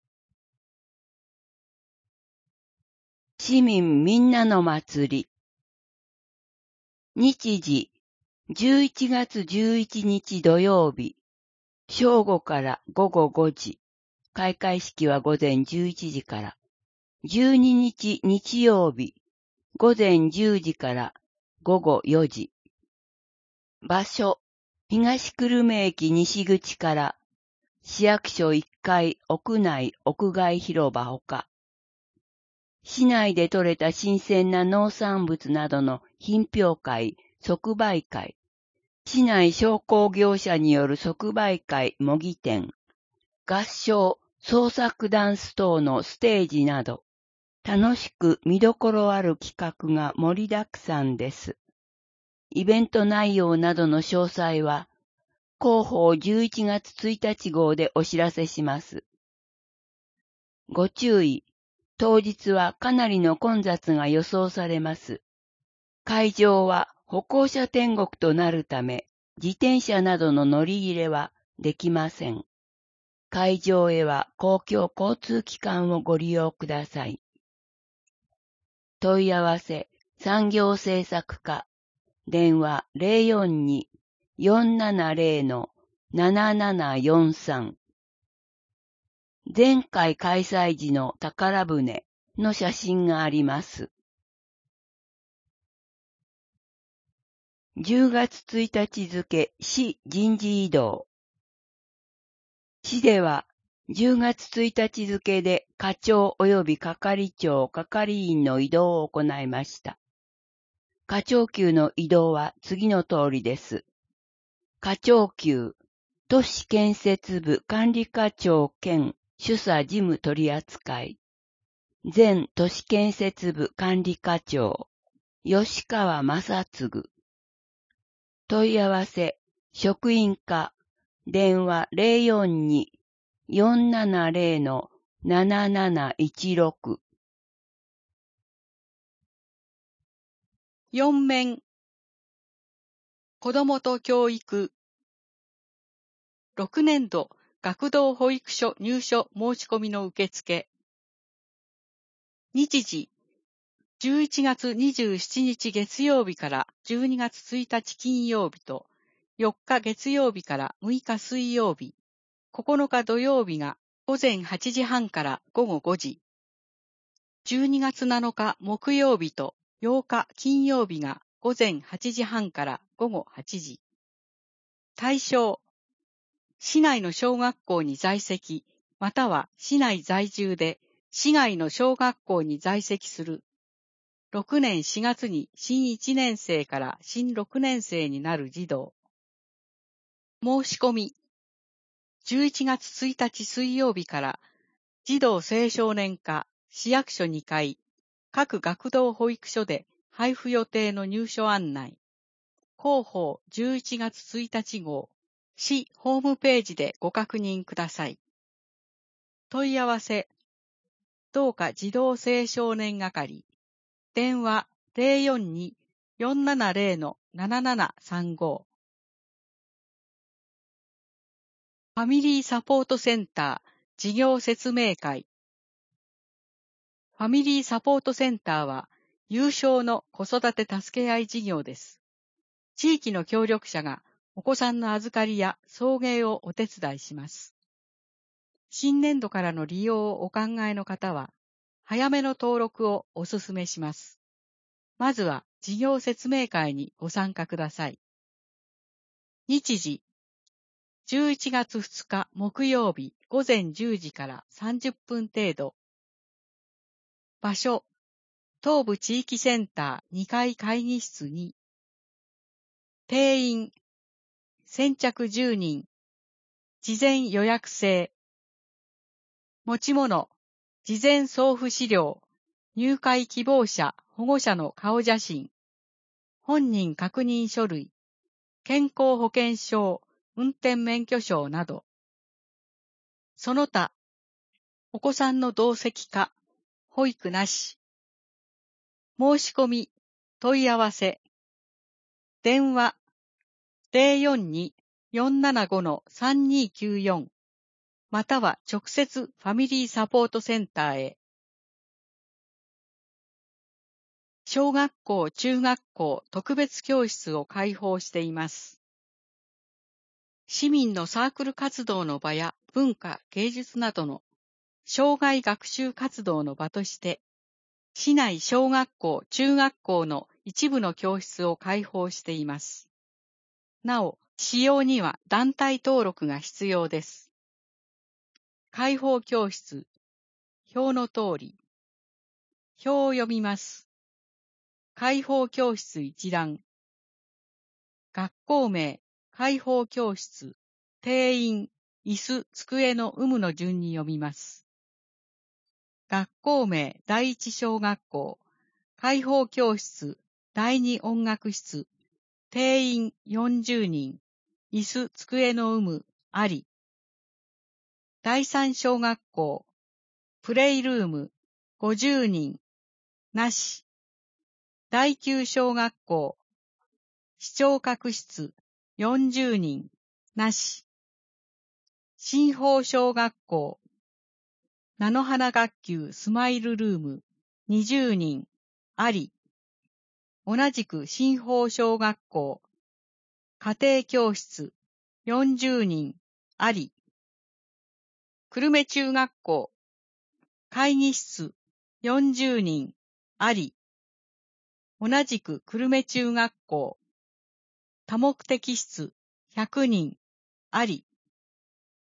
市民みんなの祭り。日時、じゅういちがつじゅういちにち土曜日、正午から午後ごじ、開会式は午前じゅういちじから、じゅうににち日曜日、午前じゅうじから午後よじ。場所、東久留米駅西口から市役所いっかい屋内屋外広場ほか、市内で採れた新鮮な農産物などの品評会、即売会、市内商工業者による即売会模擬店、合唱、創作ダンス等のステージなど、楽しく見どころある企画が盛りだくさんです。イベント内容などの詳細は、広報じゅういちがつついたち号でお知らせします。ご注意、当日はかなりの混雑が予想されます。会場は歩行者天国となるため、自転車などの乗り入れはできません。会場へは公共交通機関をご利用ください。問い合わせ、産業政策課、電話 ゼロよんに よんななゼロ ななななよんさん。前回開催時の宝船の写真があります。じゅうがつついたち付市人事異動。市ではじゅうがつついたち付で課長及び係長、係員の異動を行いました。課長級の異動は次の通りです。課長級、都市建設部管理課長兼主査事務取扱い。前都市建設部管理課長、吉川正嗣。問い合わせ、職員課、電話 ゼロよんに よんななゼロ なななないちろく。 よん面、子どもと教育。ろくねんど学童保育所入所申し込みの受付。日時、じゅういちがつにじゅうしちにち月曜日からじゅうにがつついたち金曜日と、よっか月曜日からむいか水曜日、ここのか土曜日がごぜんはちじはんからごごごじ、じゅうにがつなのか木曜日とようか金曜日がごぜんはちじはんからごごはちじ。対象、市内の小学校に在籍、または市内在住で市外の小学校に在籍する。ろくねんしがつに新いちねん生から新ろくねん生になる児童。申し込み。じゅういちがつついたち水曜日から児童青少年課市役所にかい各学童保育所で配布予定の入所案内。広報じゅういちがつついたち号市ホームページでご確認ください。問い合わせ。どうか児童青少年係。電話 ゼロよんに よんななゼロ ななななさんご。ファミリーサポートセンター事業説明会。ファミリーサポートセンターは有償の子育て助け合い事業です。地域の協力者がお子さんの預かりや送迎をお手伝いします。新年度からの利用をお考えの方は、早めの登録をお勧めします。まずは事業説明会にご参加ください。日時、じゅういちがつふつか木曜日ごぜんじゅうじからさんじゅっぷん程度。場所、東部地域センターにかい会議室に。定員、先着じゅうにん。事前予約制。持ち物、事前送付資料、入会希望者、保護者の顔写真、本人確認書類、健康保険証、運転免許証など。その他、お子さんの同席か、保育なし。申し込み、問い合わせ。電話、ゼロよんに よんななご さんにきゅうよん。または直接ファミリーサポートセンターへ。小学校、中学校、特別教室を開放しています。市民のサークル活動の場や文化、芸術などの生涯学習活動の場として、市内小学校、中学校の一部の教室を開放しています。なお、使用には団体登録が必要です。開放教室、表の通り。表を読みます。開放教室一覧。学校名、開放教室、定員、椅子、机の有無の順に読みます。学校名、第一小学校、開放教室、第二音楽室、定員よんじゅうにん、椅子、机の有無、あり。第三小学校、プレイルーム、ごじゅうにん、なし。第九小学校、視聴覚室、よんじゅうにん、なし。新宝小学校、菜の花学級スマイルルーム、にじゅうにん、あり。同じく新宝小学校、家庭教室、よんじゅうにん、あり。久留米中学校、会議室、よんじゅうにん、あり。同じく久留米中学校、多目的室、ひゃくにん、あり。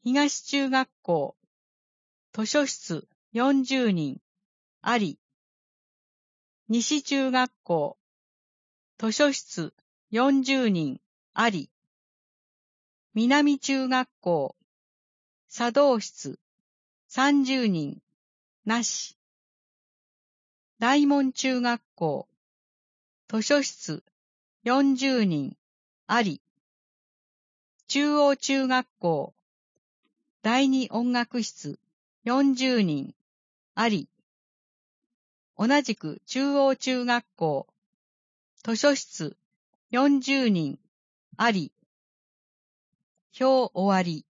東中学校、図書室よんじゅうにん、あり。西中学校、図書室よんじゅうにん、あり。南中学校、茶道室さんじゅうにん、なし。大門中学校、図書室よんじゅうにん、あり。中央中学校、第二音楽室よんじゅうにん、あり。同じく中央中学校、図書室よんじゅうにん、あり。表終わり。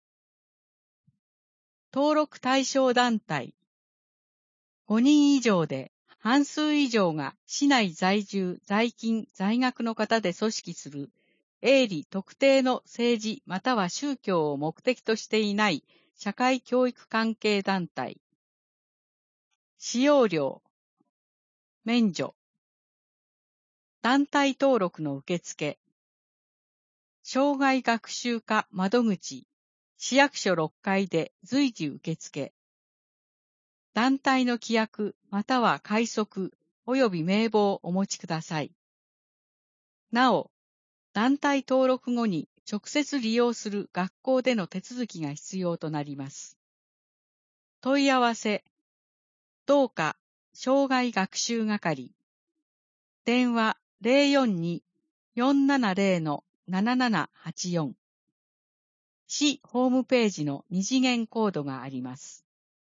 登録対象団体。ごにん以上で半数以上が市内在住、在勤、在学の方で組織する営利特定の政治または宗教を目的としていない社会教育関係団体。使用料、免除。団体登録の受付。障害学習課窓口、市役所ろっかいで随時受付。団体の規約または会則及び名簿をお持ちください。なお、団体登録後に直接利用する学校での手続きが必要となります。問い合わせ、どうか障害学習係。電話 ゼロよんに よんななゼロ のななななはちよん。市ホームページの二次元コードがあります。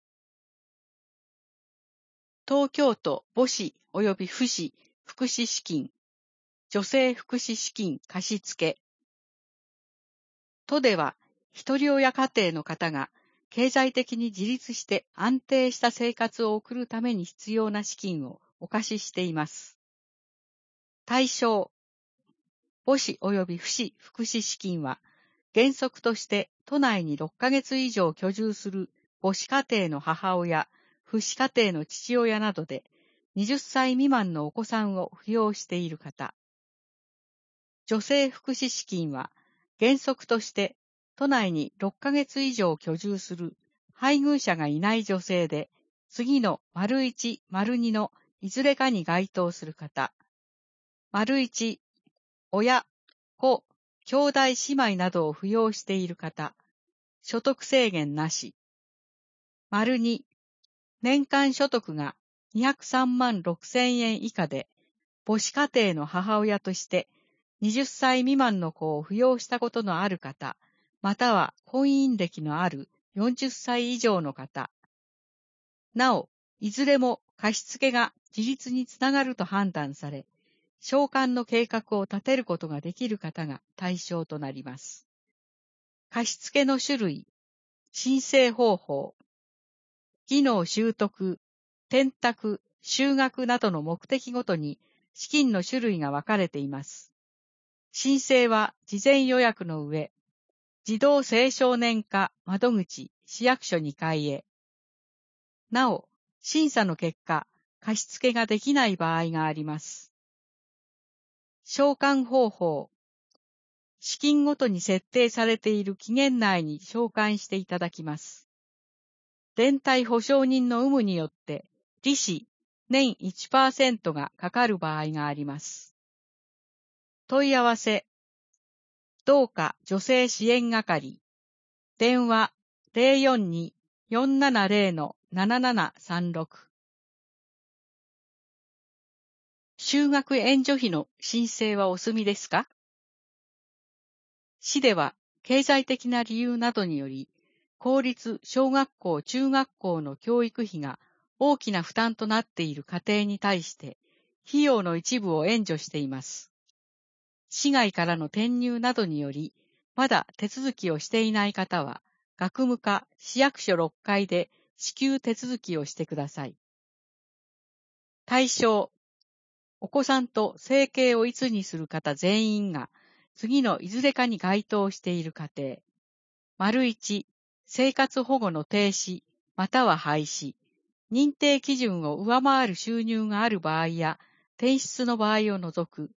東京都母子及び父子福祉資金、女性福祉資金貸付。都では、一人親家庭の方が経済的に自立して安定した生活を送るために必要な資金をお貸ししています。対象、母子及び父子福祉資金は、原則として都内にろっかげつ以上居住する母子家庭の母親、父子家庭の父親などで、はたち未満のお子さんを扶養している方。女性福祉資金は、原則として都内にろっかげつ以上居住する配偶者がいない女性で、次の丸いち、丸にのいずれかに該当する方。丸いち、親、子、兄弟姉妹などを扶養している方。所得制限なし。丸に、年間所得がにひゃくさんまんろくせんえん以下で、母子家庭の母親として、はたち未満の子を扶養したことのある方、または婚姻歴のあるよんじゅっさい以上の方。なお、いずれも貸付が自立につながると判断され、償還の計画を立てることができる方が対象となります。貸付の種類、申請方法、技能習得、転託、就学などの目的ごとに資金の種類が分かれています。申請は事前予約の上、児童青少年課窓口市役所にかいへ。なお、審査の結果、貸付ができない場合があります。償還方法。資金ごとに設定されている期限内に償還していただきます。連帯保証人の有無によって、利子、年 いちパーセント がかかる場合があります。問い合わせ。どうか女性支援係。電話 ゼロよんに よんななゼロ のななななさんろく。就学援助費の申請はお済みですか？市では経済的な理由などにより、公立小学校・中学校の教育費が大きな負担となっている家庭に対して、費用の一部を援助しています。市外からの転入などにより、まだ手続きをしていない方は、学務課市役所ろっかいで支給手続きをしてください。対象、お子さんと生計をいつにする方全員が、次のいずれかに該当している家庭。丸いち、生活保護の停止、または廃止。認定基準を上回る収入がある場合や、転出の場合を除く。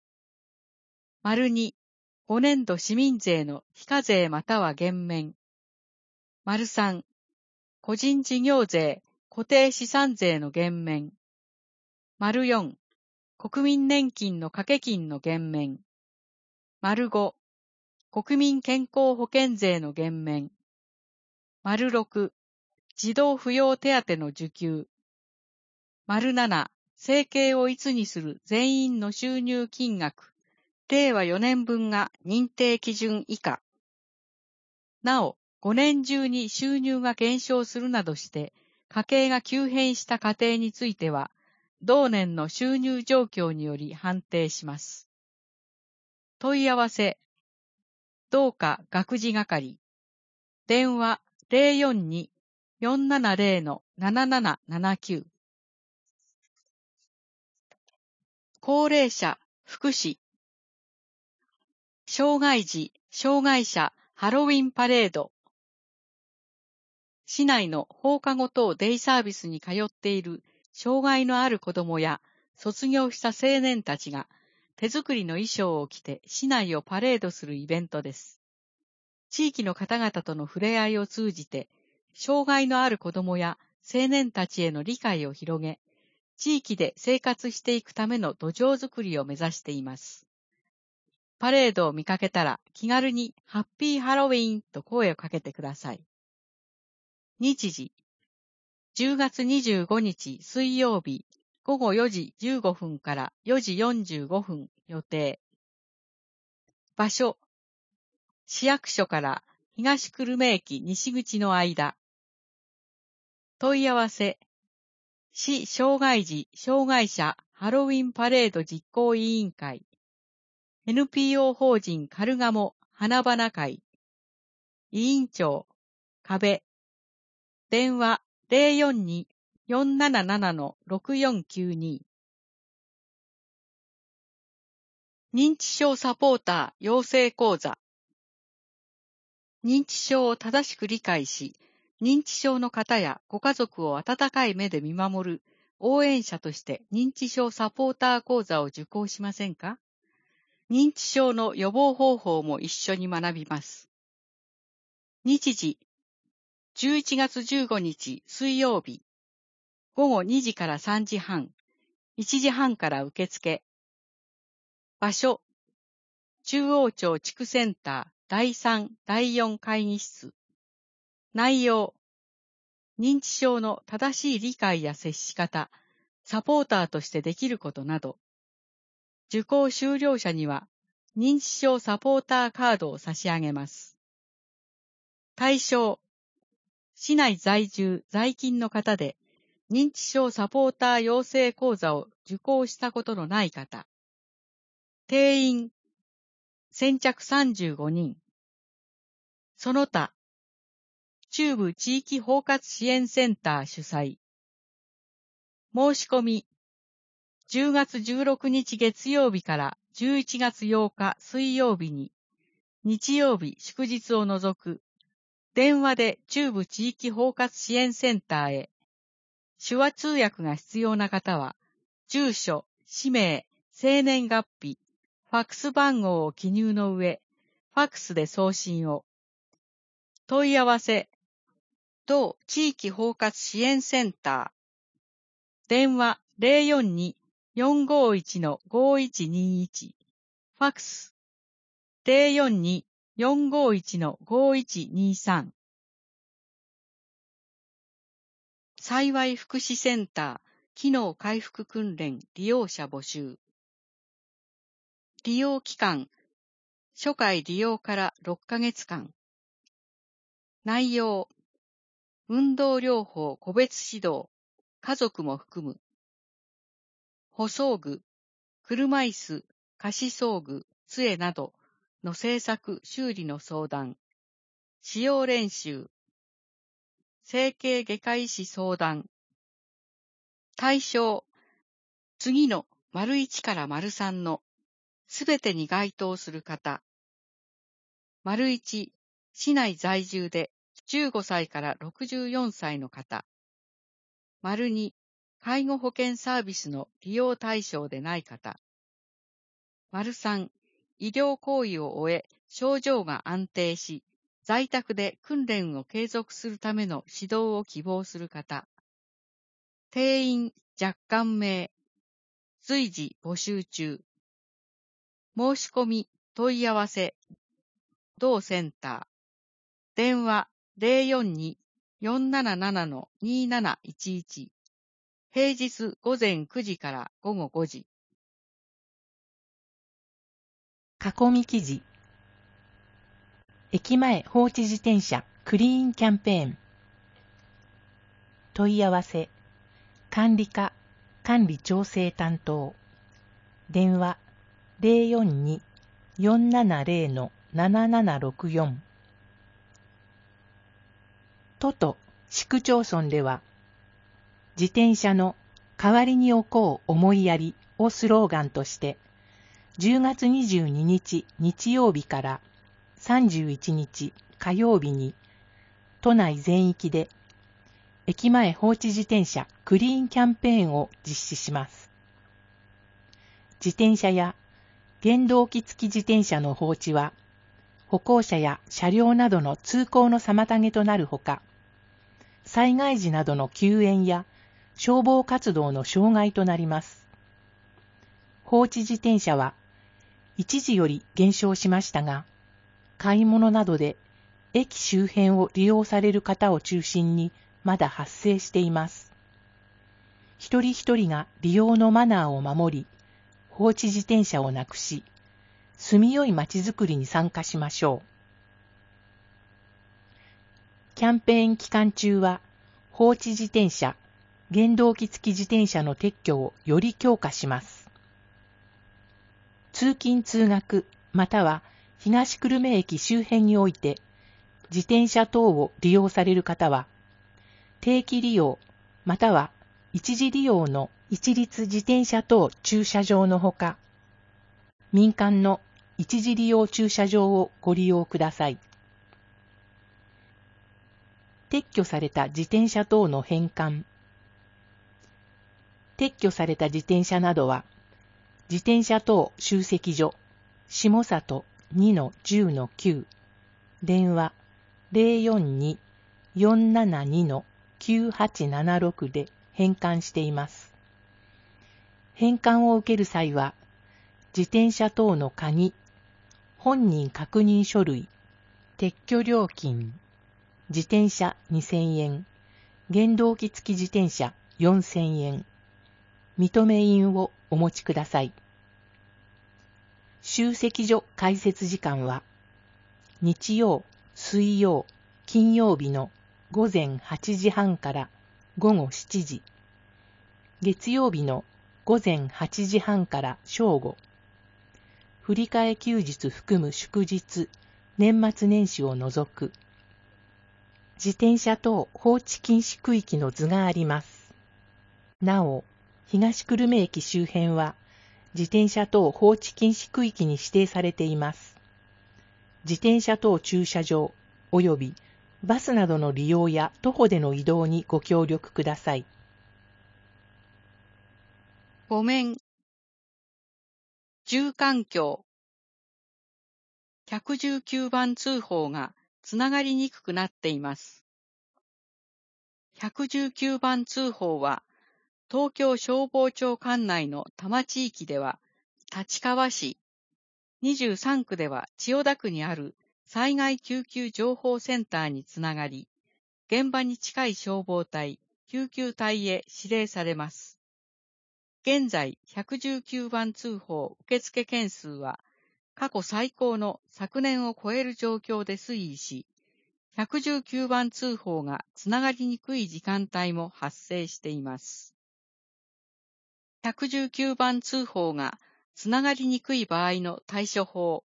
丸に、ごねんど市民税の非課税または減免。 丸さん、個人事業税、固定資産税の減免。丸よん、国民年金の掛け金の減免。丸ご、国民健康保険税の減免。丸ろく、児童扶養手当の受給。丸なな、生計をいつにする全員の収入金額。れいわよねんぶんが認定基準以下。なお、ごねん中に収入が減少するなどして、家計が急変した家庭については、同年の収入状況により判定します。問い合わせ、同課学事係。電話 ゼロよんに よんななゼロ なななななきゅう。高齢者、福祉。障害児、障害者、ハロウィンパレード。市内の放課後等デイサービスに通っている障害のある子どもや卒業した青年たちが手作りの衣装を着て市内をパレードするイベントです。地域の方々との触れ合いを通じて、障害のある子どもや青年たちへの理解を広げ、地域で生活していくための土壌づくりを目指しています。パレードを見かけたら気軽にハッピーハロウィンと声をかけてください。日時、じゅうがつにじゅうごにち水曜日ごごよじじゅうごふんからよじよんじゅうごふん予定。場所、市役所から東久留米駅西口の間。問い合わせ、市障害児・障害者ハロウィンパレード実行委員会。エヌピーオー 法人カルガモ花々会。委員長、壁。電話 ゼロよんに よんなななな ろくよんきゅうに。認知症サポーター養成講座。認知症を正しく理解し、認知症の方やご家族を温かい目で見守る応援者として認知症サポーター講座を受講しませんか？認知症の予防方法も一緒に学びます。日時、じゅういちがつじゅうごにち水曜日、ごごにじからさんじはん、いちじはんから受付。場所、中央町地区センターだいさん、だいよん会議室。内容、認知症の正しい理解や接し方、サポーターとしてできることなど。受講終了者には、認知症サポーターカードを差し上げます。対象、市内在住在勤の方で、認知症サポーター養成講座を受講したことのない方。定員、先着さんじゅうごにん。その他、中部地域包括支援センター主催。申し込み、じゅうがつじゅうろくにち月曜日からじゅういちがつようか水曜日に、日曜日祝日を除く、電話で中部地域包括支援センターへ。手話通訳が必要な方は、住所、氏名、生年月日、ファックス番号を記入の上、ファックスで送信を。問い合わせ、同地域包括支援センター。電話 ゼロよんに よんごいち ごいちにいち。ファックス ゼロよんに よんごいち ごいちにさん。幸い福祉センター機能回復訓練利用者募集。利用期間、初回利用からろっかげつかん。内容、運動療法個別指導、家族も含む。歩装具、車椅子、貸し装具、杖などの製作・修理の相談。使用練習。整形外科医師相談。対象、次の丸いちから丸さんのすべてに該当する方。丸いち、市内在住でじゅうごさいからろくじゅうよんさいの方。丸に、介護保険サービスの利用対象でない方。丸さん、医療行為を終え症状が安定し、 在宅で訓練を継続するための指導を希望する方、定員若干名、随時募集中。申し込み、問い合わせ、同センター。電話 ゼロよんに よんなななな になないちいち。平日午前くじから午後ごじ。 囲み記事。駅前放置自転車クリーンキャンペーン。問い合わせ。管理課管理調整担当。電話 ゼロよんに よんななゼロ ななななろくよん。都と市区町村では、自転車の代わりに置こう思いやりをスローガンとして、じゅうがつにじゅうににち日曜日からさんじゅういちにち火曜日に、都内全域で駅前放置自転車クリーンキャンペーンを実施します。自転車や原動機付き自転車の放置は、歩行者や車両などの通行の妨げとなるほか、災害時などの救援や消防活動の障害となります。放置自転車は一時より減少しましたが、買い物などで駅周辺を利用される方を中心にまだ発生しています。一人一人が利用のマナーを守り、放置自転車をなくし、住みよい街づくりに参加しましょう。キャンペーン期間中は、放置自転車、原動機付き自転車の撤去をより強化します。通勤通学、または東久留米駅周辺において、自転車等を利用される方は、定期利用、または一時利用の一律自転車等駐車場のほか、民間の一時利用駐車場をご利用ください。撤去された自転車等の返還。撤去された自転車などは、自転車等集積所、下里 にのじゅうのきゅう、電話 ゼロよんに よんななに きゅうはちななろく で返還しています。返還を受ける際は、自転車等の鍵、本人確認書類、撤去料金、自転車にせんえん、原動機付き自転車よんせんえん、認め印をお持ちください。集積所開設時間は、日曜、水曜、金曜日のごぜんはちじはんからごごしちじ、月曜日のごぜんはちじはんから正午、振り替え休日含む祝日、年末年始を除く、自転車等放置禁止区域の図があります。なお、東久留米駅周辺は、自転車等放置禁止区域に指定されています。自転車等駐車場及びバスなどの利用や徒歩での移動にご協力ください。 ごめん。住環境。ひゃくじゅうきゅうばん通報がつながりにくくなっています。ひゃくじゅうきゅうばん通報は、東京消防庁管内の多摩地域では、立川市、にじゅうさんくでは千代田区にある災害救急情報センターにつながり、現場に近い消防隊、救急隊へ指令されます。現在、ひゃくじゅうきゅうばん通報受付件数は、過去最高の昨年を超える状況で推移し、ひゃくじゅうきゅうばん通報がつながりにくい時間帯も発生しています。ひゃくじゅうきゅうばん通報がつながりにくい場合の対処法。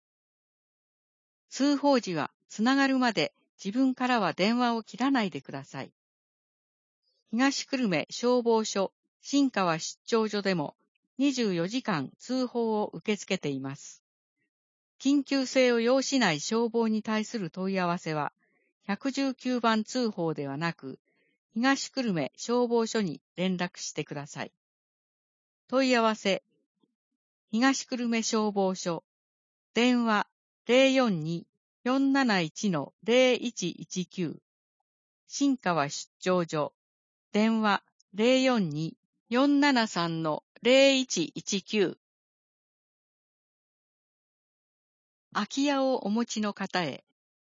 通報時はつながるまで自分からは電話を切らないでください。東久留米消防署新川出張所でもにじゅうよじかん通報を受け付けています。緊急性を要しない消防に対する問い合わせはひゃくじゅうきゅうばん通報ではなく、東久留米消防署に連絡してください。問い合わせ、東久留米消防署、電話 ゼロよんによんなないちのゼロいちいちきゅう、新川出張所、電話 ゼロよんに よんななさんのゼロいちいちきゅう。空き家をお持ちの方へ。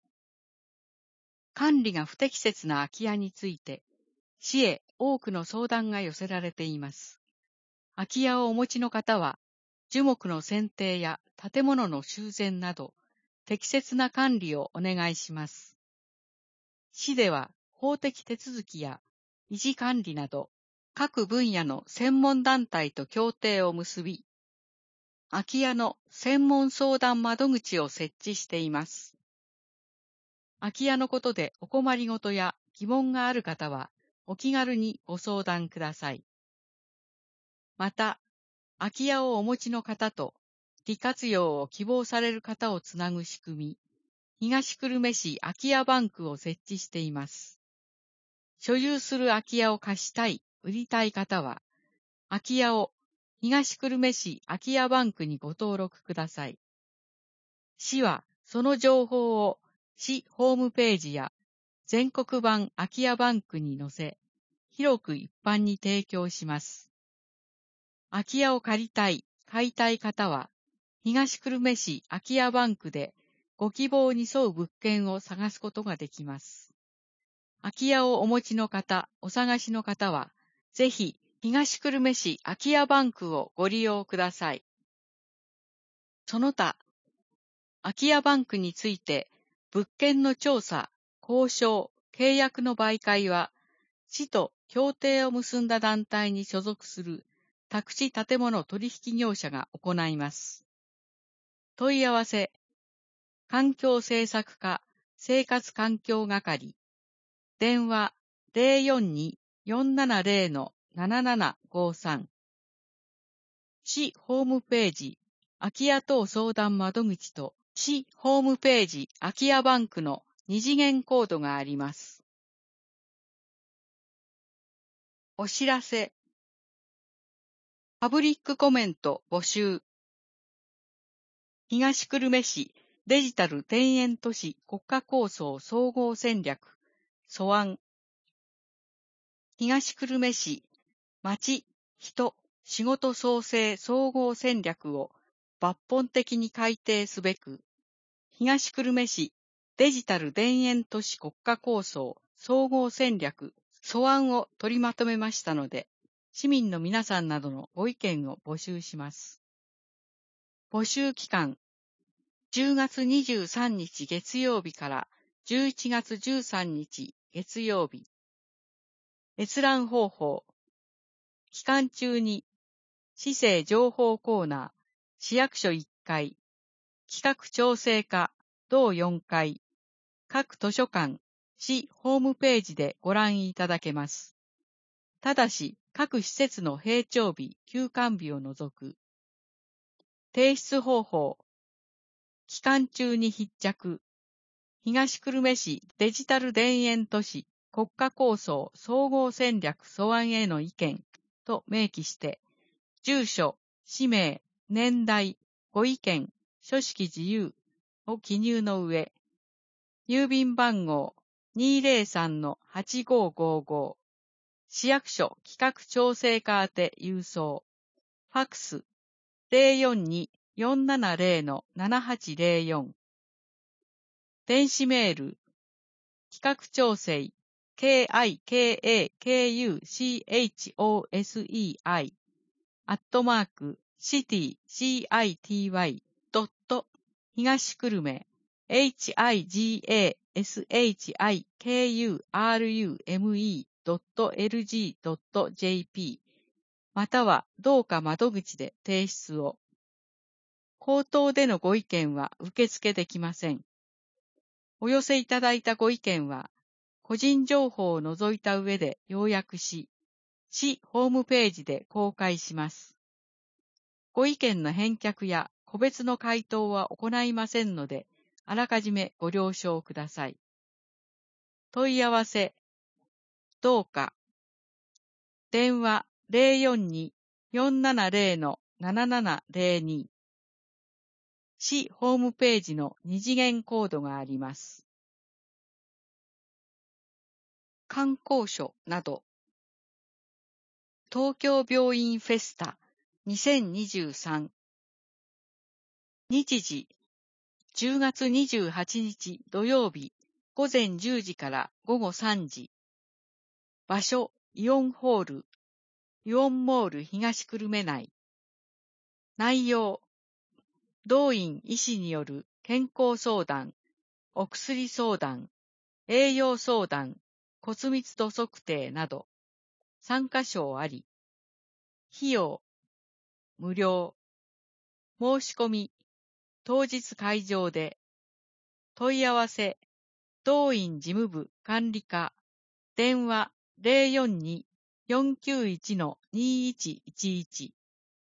管理が不適切な空き家について、市へ多くの相談が寄せられています。空き家をお持ちの方は、樹木の剪定や建物の修繕など、適切な管理をお願いします。市では法的手続きや維持管理など、各分野の専門団体と協定を結び、空き家の専門相談窓口を設置しています。空き家のことでお困りごとや疑問がある方は、お気軽にご相談ください。また、空き家をお持ちの方と利活用を希望される方をつなぐ仕組み、東久留米市空き家バンクを設置しています。所有する空き家を貸したい、売りたい方は、空き家を東久留米市空き家バンクにご登録ください。市はその情報を市ホームページや全国版空き家バンクに載せ、広く一般に提供します。空き家を借りたい、買いたい方は、東久留米市空き家バンクでご希望に沿う物件を探すことができます。空き家をお持ちの方、お探しの方は、ぜひ東久留米市空き家バンクをご利用ください。その他、空き家バンクについて、物件の調査、交渉、契約の媒介は、市と協定を結んだ団体に所属する宅地建物取引業者が行います。問い合わせ、環境政策課生活環境係、電話 ゼロよんに よんななゼロ のななななごさん、市ホームページ空き家等相談窓口と市ホームページ空き家バンクの二次元コードがあります。お知らせ。パブリックコメント募集。東久留米市デジタル田園都市国家構想総合戦略素案。東久留米市町、人、仕事創生総合戦略を抜本的に改定すべく、東久留米市デジタル田園都市国家構想総合戦略素案を取りまとめましたので、市民の皆さんなどのご意見を募集します。募集期間、じゅうがつにじゅうさんにち月曜日からじゅういちがつじゅうさんにち月曜日。閲覧方法。期間中に、市政情報コーナー、市役所いっかい、企画調整課、同よんかい、各図書館、市ホームページでご覧いただけます。ただし、各施設の閉庁日、休館日を除く。提出方法。期間中に必着。東久留米市デジタル田園都市国家構想総合戦略素案への意見と明記して、住所、氏名、年代、ご意見、書式自由を記入の上、郵便番号 にーぜろさんのはちごーごーご、市役所企画調整課宛て郵送、ファックス ゼロよんに よんななゼロ のななはちゼロよん、電子メール、企画調整 キャクコセイ アットマーク シティ シティ ドット 東久留米 ヒガシクルメ ドット エルジー ドット ジェーピー またはどうか窓口で提出を。口頭でのご意見は受付できません。お寄せいただいたご意見は、個人情報を除いた上で要約し、市ホームページで公開します。ご意見の返却や個別の回答は行いませんので、あらかじめご了承ください。問い合わせ、どうか。電話 ゼロよんに よんななゼロ のななななゼロに市ホームページの二次元コードがあります。観光所など、東京病院フェスタにせんにじゅうさん。日時、じゅうがつにじゅうはちにち土曜日午前じゅうじから午後さんじ。場所、イオンホール、イオンモール東久留米内。内容、同院医師による健康相談、お薬相談、栄養相談、骨密度測定など、参加賞あり。費用、無料。申し込み、当日会場で。問い合わせ、同院事務部管理課、電話 ゼロよんに よんきゅういち にいちいちいち。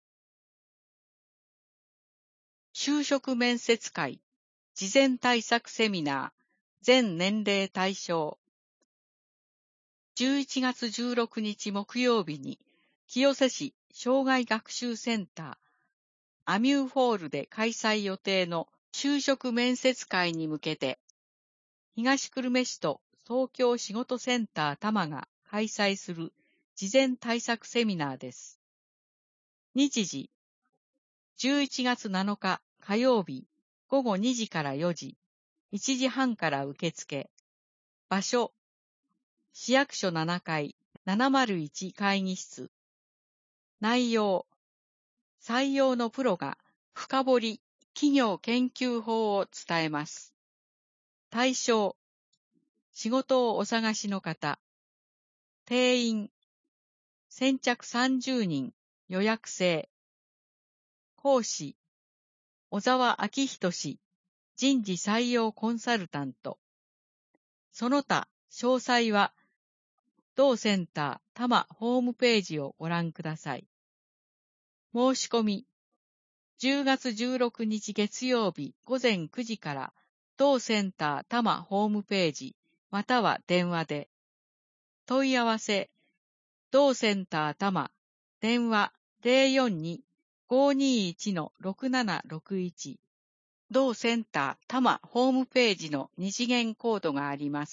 就職面接会、事前対策セミナー、全年齢対象。じゅういちがつじゅうろくにち木曜日に、清瀬市障害学習センター、アミューホールで開催予定の就職面接会に向けて、東久留米市と東京仕事センター多摩が開催する事前対策セミナーです。日時、じゅういちがつなのか火曜日午後にじからよじ、いちじはんから受付。場所、市役所ななかいななまるいち会議室。内容、採用のプロが深掘り企業研究法を伝えます。対象、仕事をお探しの方。定員、先着さんじゅうにん、予約制。講師、小沢明仁氏、人事採用コンサルタント。その他、詳細は、同センター多摩ホームページをご覧ください。申し込み、じゅうがつじゅうろくにち月曜日午前くじから同センター多摩ホームページまたは電話で。問い合わせ、同センター多摩、電話 ゼロよんに ごにいち ろくななろくいち。同センター多摩ホームページの二次元コードがあります。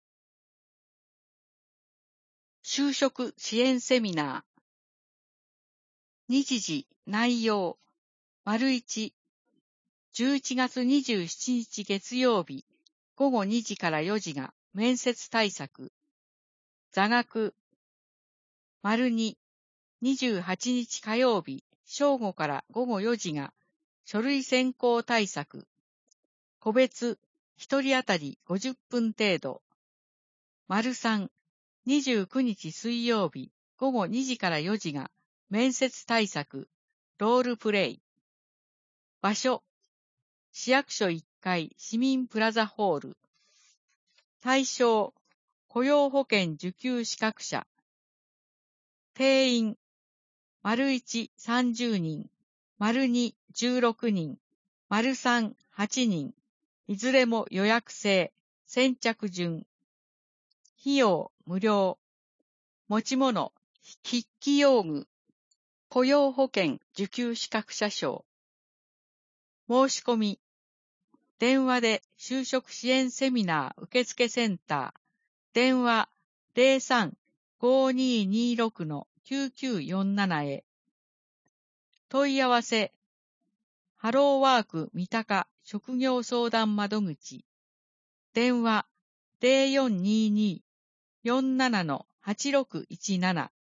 就職支援セミナー。日時、内容。丸いち、じゅういちがつにじゅうしちにち月曜日、午後にじからよじが面接対策。座学。丸に、にじゅうはちにち火曜日、正午から午後よじが書類選考対策。個別、一人当たりごじゅっぷん程度。丸さん、にじゅうくにち水曜日、午後にじからよじが面接対策。ロールプレイ。場所、市役所いっかい市民プラザホール。対象、雇用保険受給資格者。定員、丸いち、さんじゅうにん、丸に、じゅうろくにん、丸さん、はちにん、いずれも予約制、先着順。費用、無料。持ち物、筆記用具。雇用保険受給資格者証。申し込み。電話で就職支援セミナー受付センター。電話 ゼロさん ごにーにーろく きゅうきゅうよんなな へ。問い合わせ。ハローワーク三鷹職業相談窓口。電話 ゼロよんにーにー よんなな はちろくいちなな。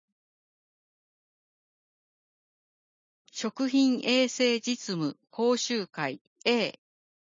食品衛生実務講習会 A。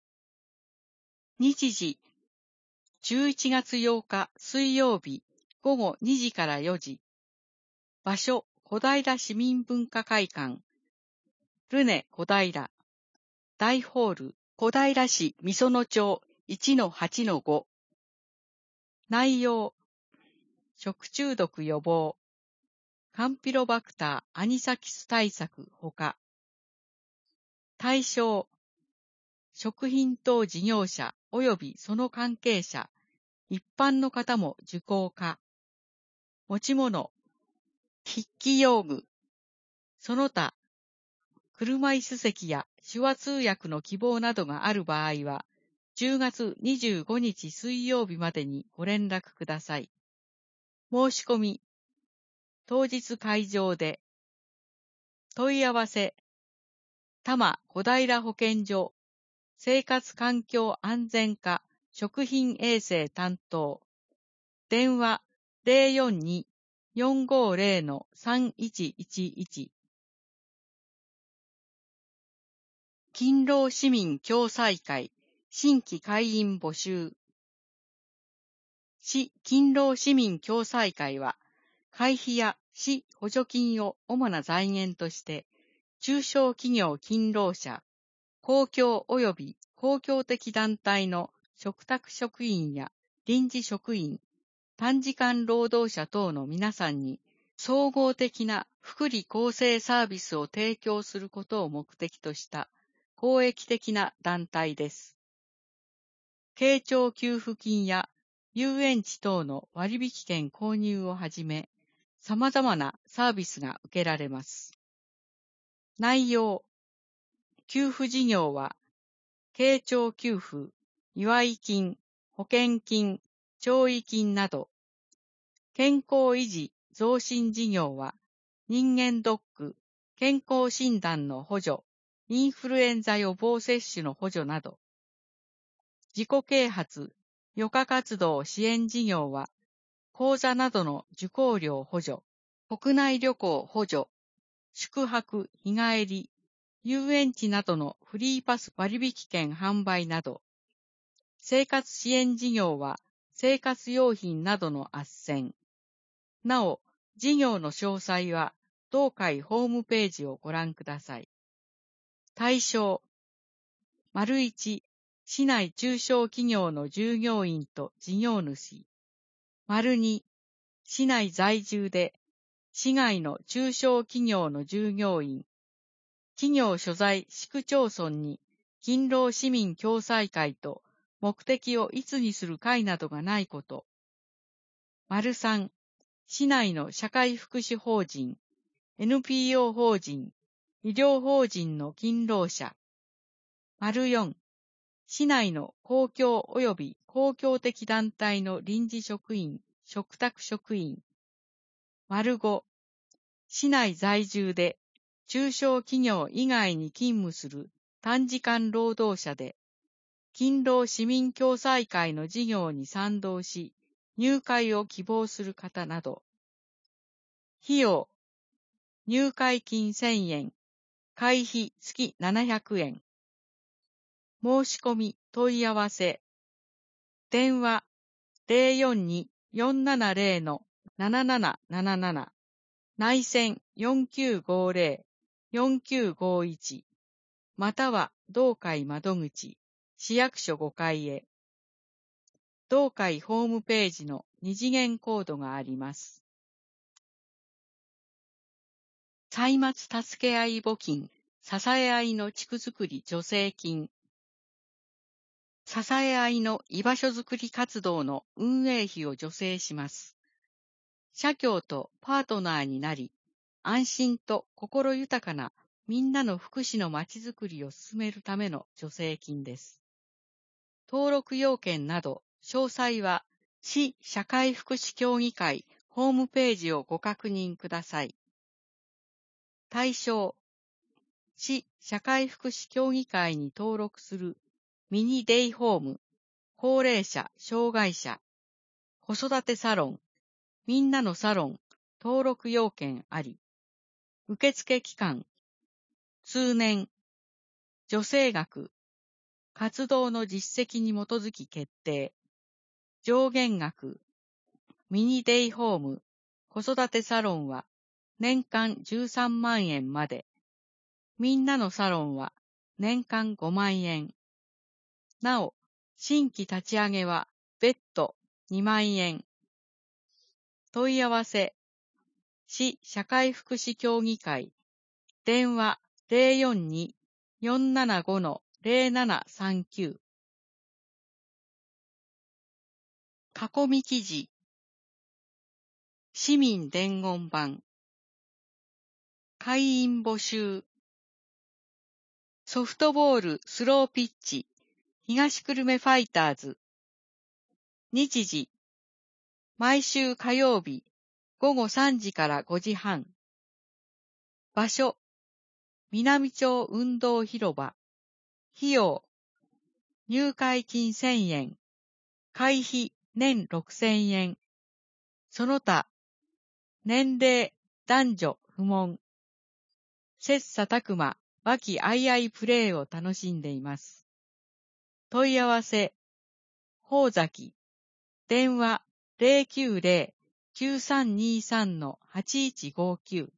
日時、じゅういちがつようか水曜日午後にじからよじ。場所、小平市民文化会館。ルネ小平。大ホール、小平市美園町 いちのはちのご。内容、食中毒予防。カンピロバクターアニサキス対策ほか。対象、食品等事業者及びその関係者、一般の方も受講可。持ち物、筆記用具、その他、 車椅子席や手話通訳の希望などがある場合は、じゅうがつにじゅうごにち水曜日までにご連絡ください。申し込み、当日会場で、問い合わせ、多摩小平保健所、生活環境安全課食品衛生担当、電話 ゼロよんに よんごゼロ のさんいちいちいち。勤労市民共済会新規会員募集。市勤労市民共済会は、会費や市補助金を主な財源として、中小企業勤労者、公共及び公共的団体の嘱託職員や臨時職員、短時間労働者等の皆さんに総合的な福利厚生サービスを提供することを目的とした公益的な団体です。慶長給付金や遊園地等の割引券購入をはじめ、様々なサービスが受けられます。内容、給付事業は、慶長給付、祝い金、保険金、弔慰金など、健康維持増進事業は、人間ドック、健康診断の補助、インフルエンザ予防接種の補助など、自己啓発、余暇活動支援事業は、講座などの受講料補助、国内旅行補助、宿泊、日帰り、遊園地などのフリーパス割引券販売など、生活支援事業は生活用品などの斡旋。なお、事業の詳細は同会ホームページをご覧ください。対象、丸いち、市内中小企業の従業員と事業主。丸に、市内在住で市外の中小企業の従業員、企業所在市区町村に勤労市民共済会と目的を一にする会などがないこと。丸さん、市内の社会福祉法人、エヌピーオー 法人、医療法人の勤労者。丸よん、市内の公共及び公共的団体の臨時職員、嘱託職員。丸ご、市内在住で中小企業以外に勤務する短時間労働者で、勤労市民共済会の事業に賛同し、入会を希望する方など。費用、入会金せんえん、会費月ななひゃくえん。申し込み問い合わせ。電話 ゼロよんに よんななゼロ のなななななななな。内線よんきゅうごゼロ よんきゅうごいち。または同会窓口、市役所ごかいへ。同会ホームページの二次元コードがあります。歳末助け合い募金、支え合いの地区づくり助成金。支え合いの居場所づくり活動の運営費を助成します。社協とパートナーになり、安心と心豊かなみんなの福祉のまちづくりを進めるための助成金です。登録要件など、詳細は市社会福祉協議会ホームページをご確認ください。対象、市社会福祉協議会に登録するミニデイホーム、高齢者、障害者、子育てサロン、みんなのサロン、登録要件あり。受付期間、通年、助成額、活動の実績に基づき決定。上限額、ミニデイホーム、子育てサロンは年間じゅうさんまんえんまで。みんなのサロンは年間ごまんえん。なお、新規立ち上げは別途にまんえん。問い合わせ、市社会福祉協議会、電話 ゼロよんに よんななご のゼロななさんきゅう。囲み記事、市民伝言板、会員募集。 ソフトボールスローピッチ、東久留米ファイターズ。日時、毎週火曜日、午後さんじからごじはん。場所、南町運動広場。費用、入会金せんえん。会費年ろくせんえん。その他、年齢、男女不問。切磋琢磨、和気あいあいプレーを楽しんでいます。問い合わせ、宝崎、電話 ゼロきゅうゼロ きゅうさんにさん はちいちごきゅう。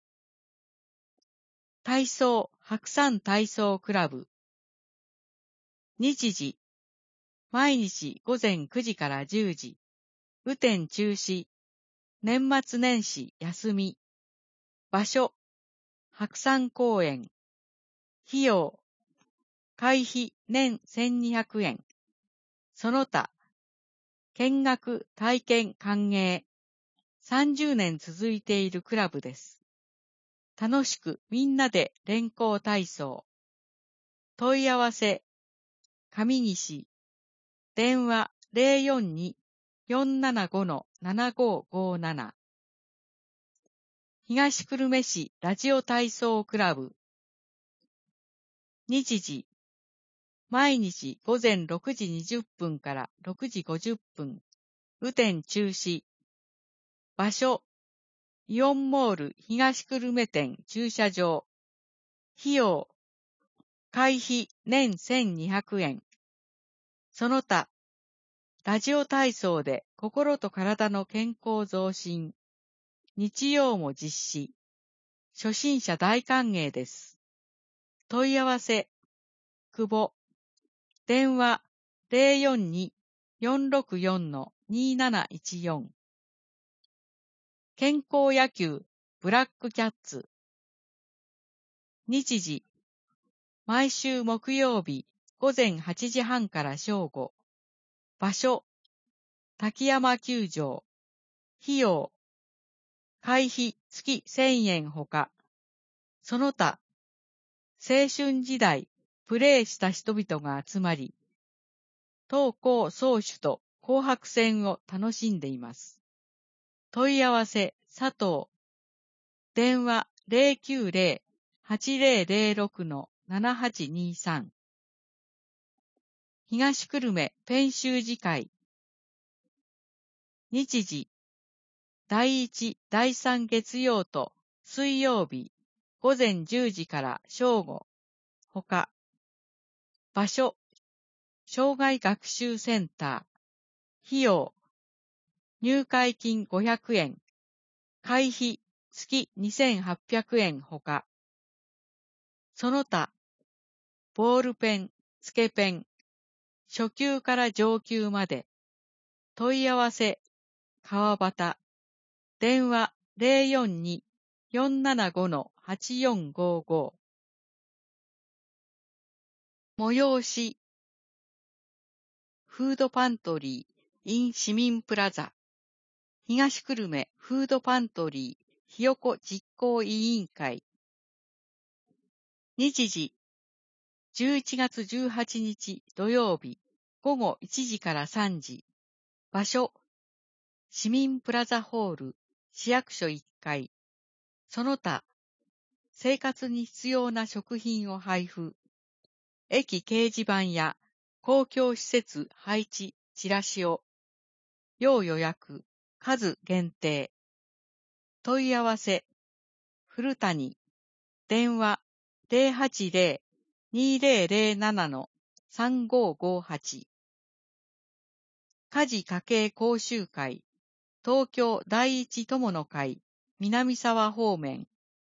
体操、白山体操クラブ。日時、毎日午前くじからじゅうじ。雨天中止。年末年始休み。場所、白山公園。費用、会費年せんにひゃくえん。その他、見学体験歓迎。さんじゅうねん続いているクラブです。楽しくみんなで連行体操。問い合わせ、上西。電話 ゼロよんに よんななご ななごごなな。東久留米市ラジオ体操クラブ。日時、毎日午前ろくじにじゅっぷんからろくじごじゅっぷん。雨天中止。場所、イオンモール東久留米店駐車場。費用、会費年せんにひゃくえん。その他、ラジオ体操で心と体の健康増進。日曜も実施。初心者大歓迎です。問い合わせ、久保。電話 ゼロよんに よんろくよん になないちよん。健康野球ブラックキャッツ。日時、毎週木曜日午前はちじはんから正午。場所、滝山球場。費用、会費月せんえんほか。その他、青春時代プレーした人々が集まり、当校総主と紅白戦を楽しんでいます。問い合わせ、佐藤。電話 ゼロきゅうゼロ はちゼロゼロろく ななはちにさん。東久留米編集次会。日時、第一、第三月曜と水曜日、午前じゅうじから正午。ほか。場所、障害学習センター。費用、入会金ごひゃくえん。会費月にせんはっぴゃくえんほか。その他、ボールペン、つけペン、初級から上級まで。問い合わせ、川端。電話 ゼロよんに よんななご はちよんごご。催し、フードパントリー in 市民プラザ。東久留米フードパントリーひよこ実行委員会。日時、じゅういちがつじゅうはちにち土曜日午後いちじからさんじ。場所、市民プラザホール市役所いっかい。その他、生活に必要な食品を配布。駅掲示板や公共施設配置チラシを。要予約、数限定。問い合わせ、古谷。電話 ゼロはちゼロ にゼロゼロなな さんごごはち。家事家計講習会、東京第一友の会、南沢方面。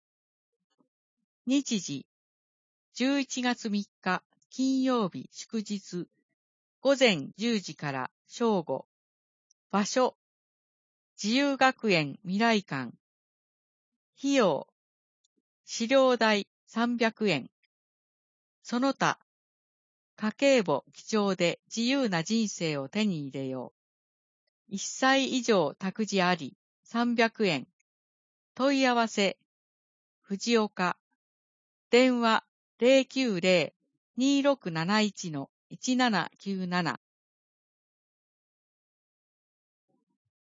日時、じゅういちがつみっか金曜日祝日、午前じゅうじから正午。場所、自由学園未来館。費用、資料代さんびゃくえん。その他、家計簿記帳で自由な人生を手に入れよう。いっさい以上託児あり、さんびゃくえん。問い合わせ、藤岡。電話 ゼロきゅうゼにーろくなないちのいちななきゅうなな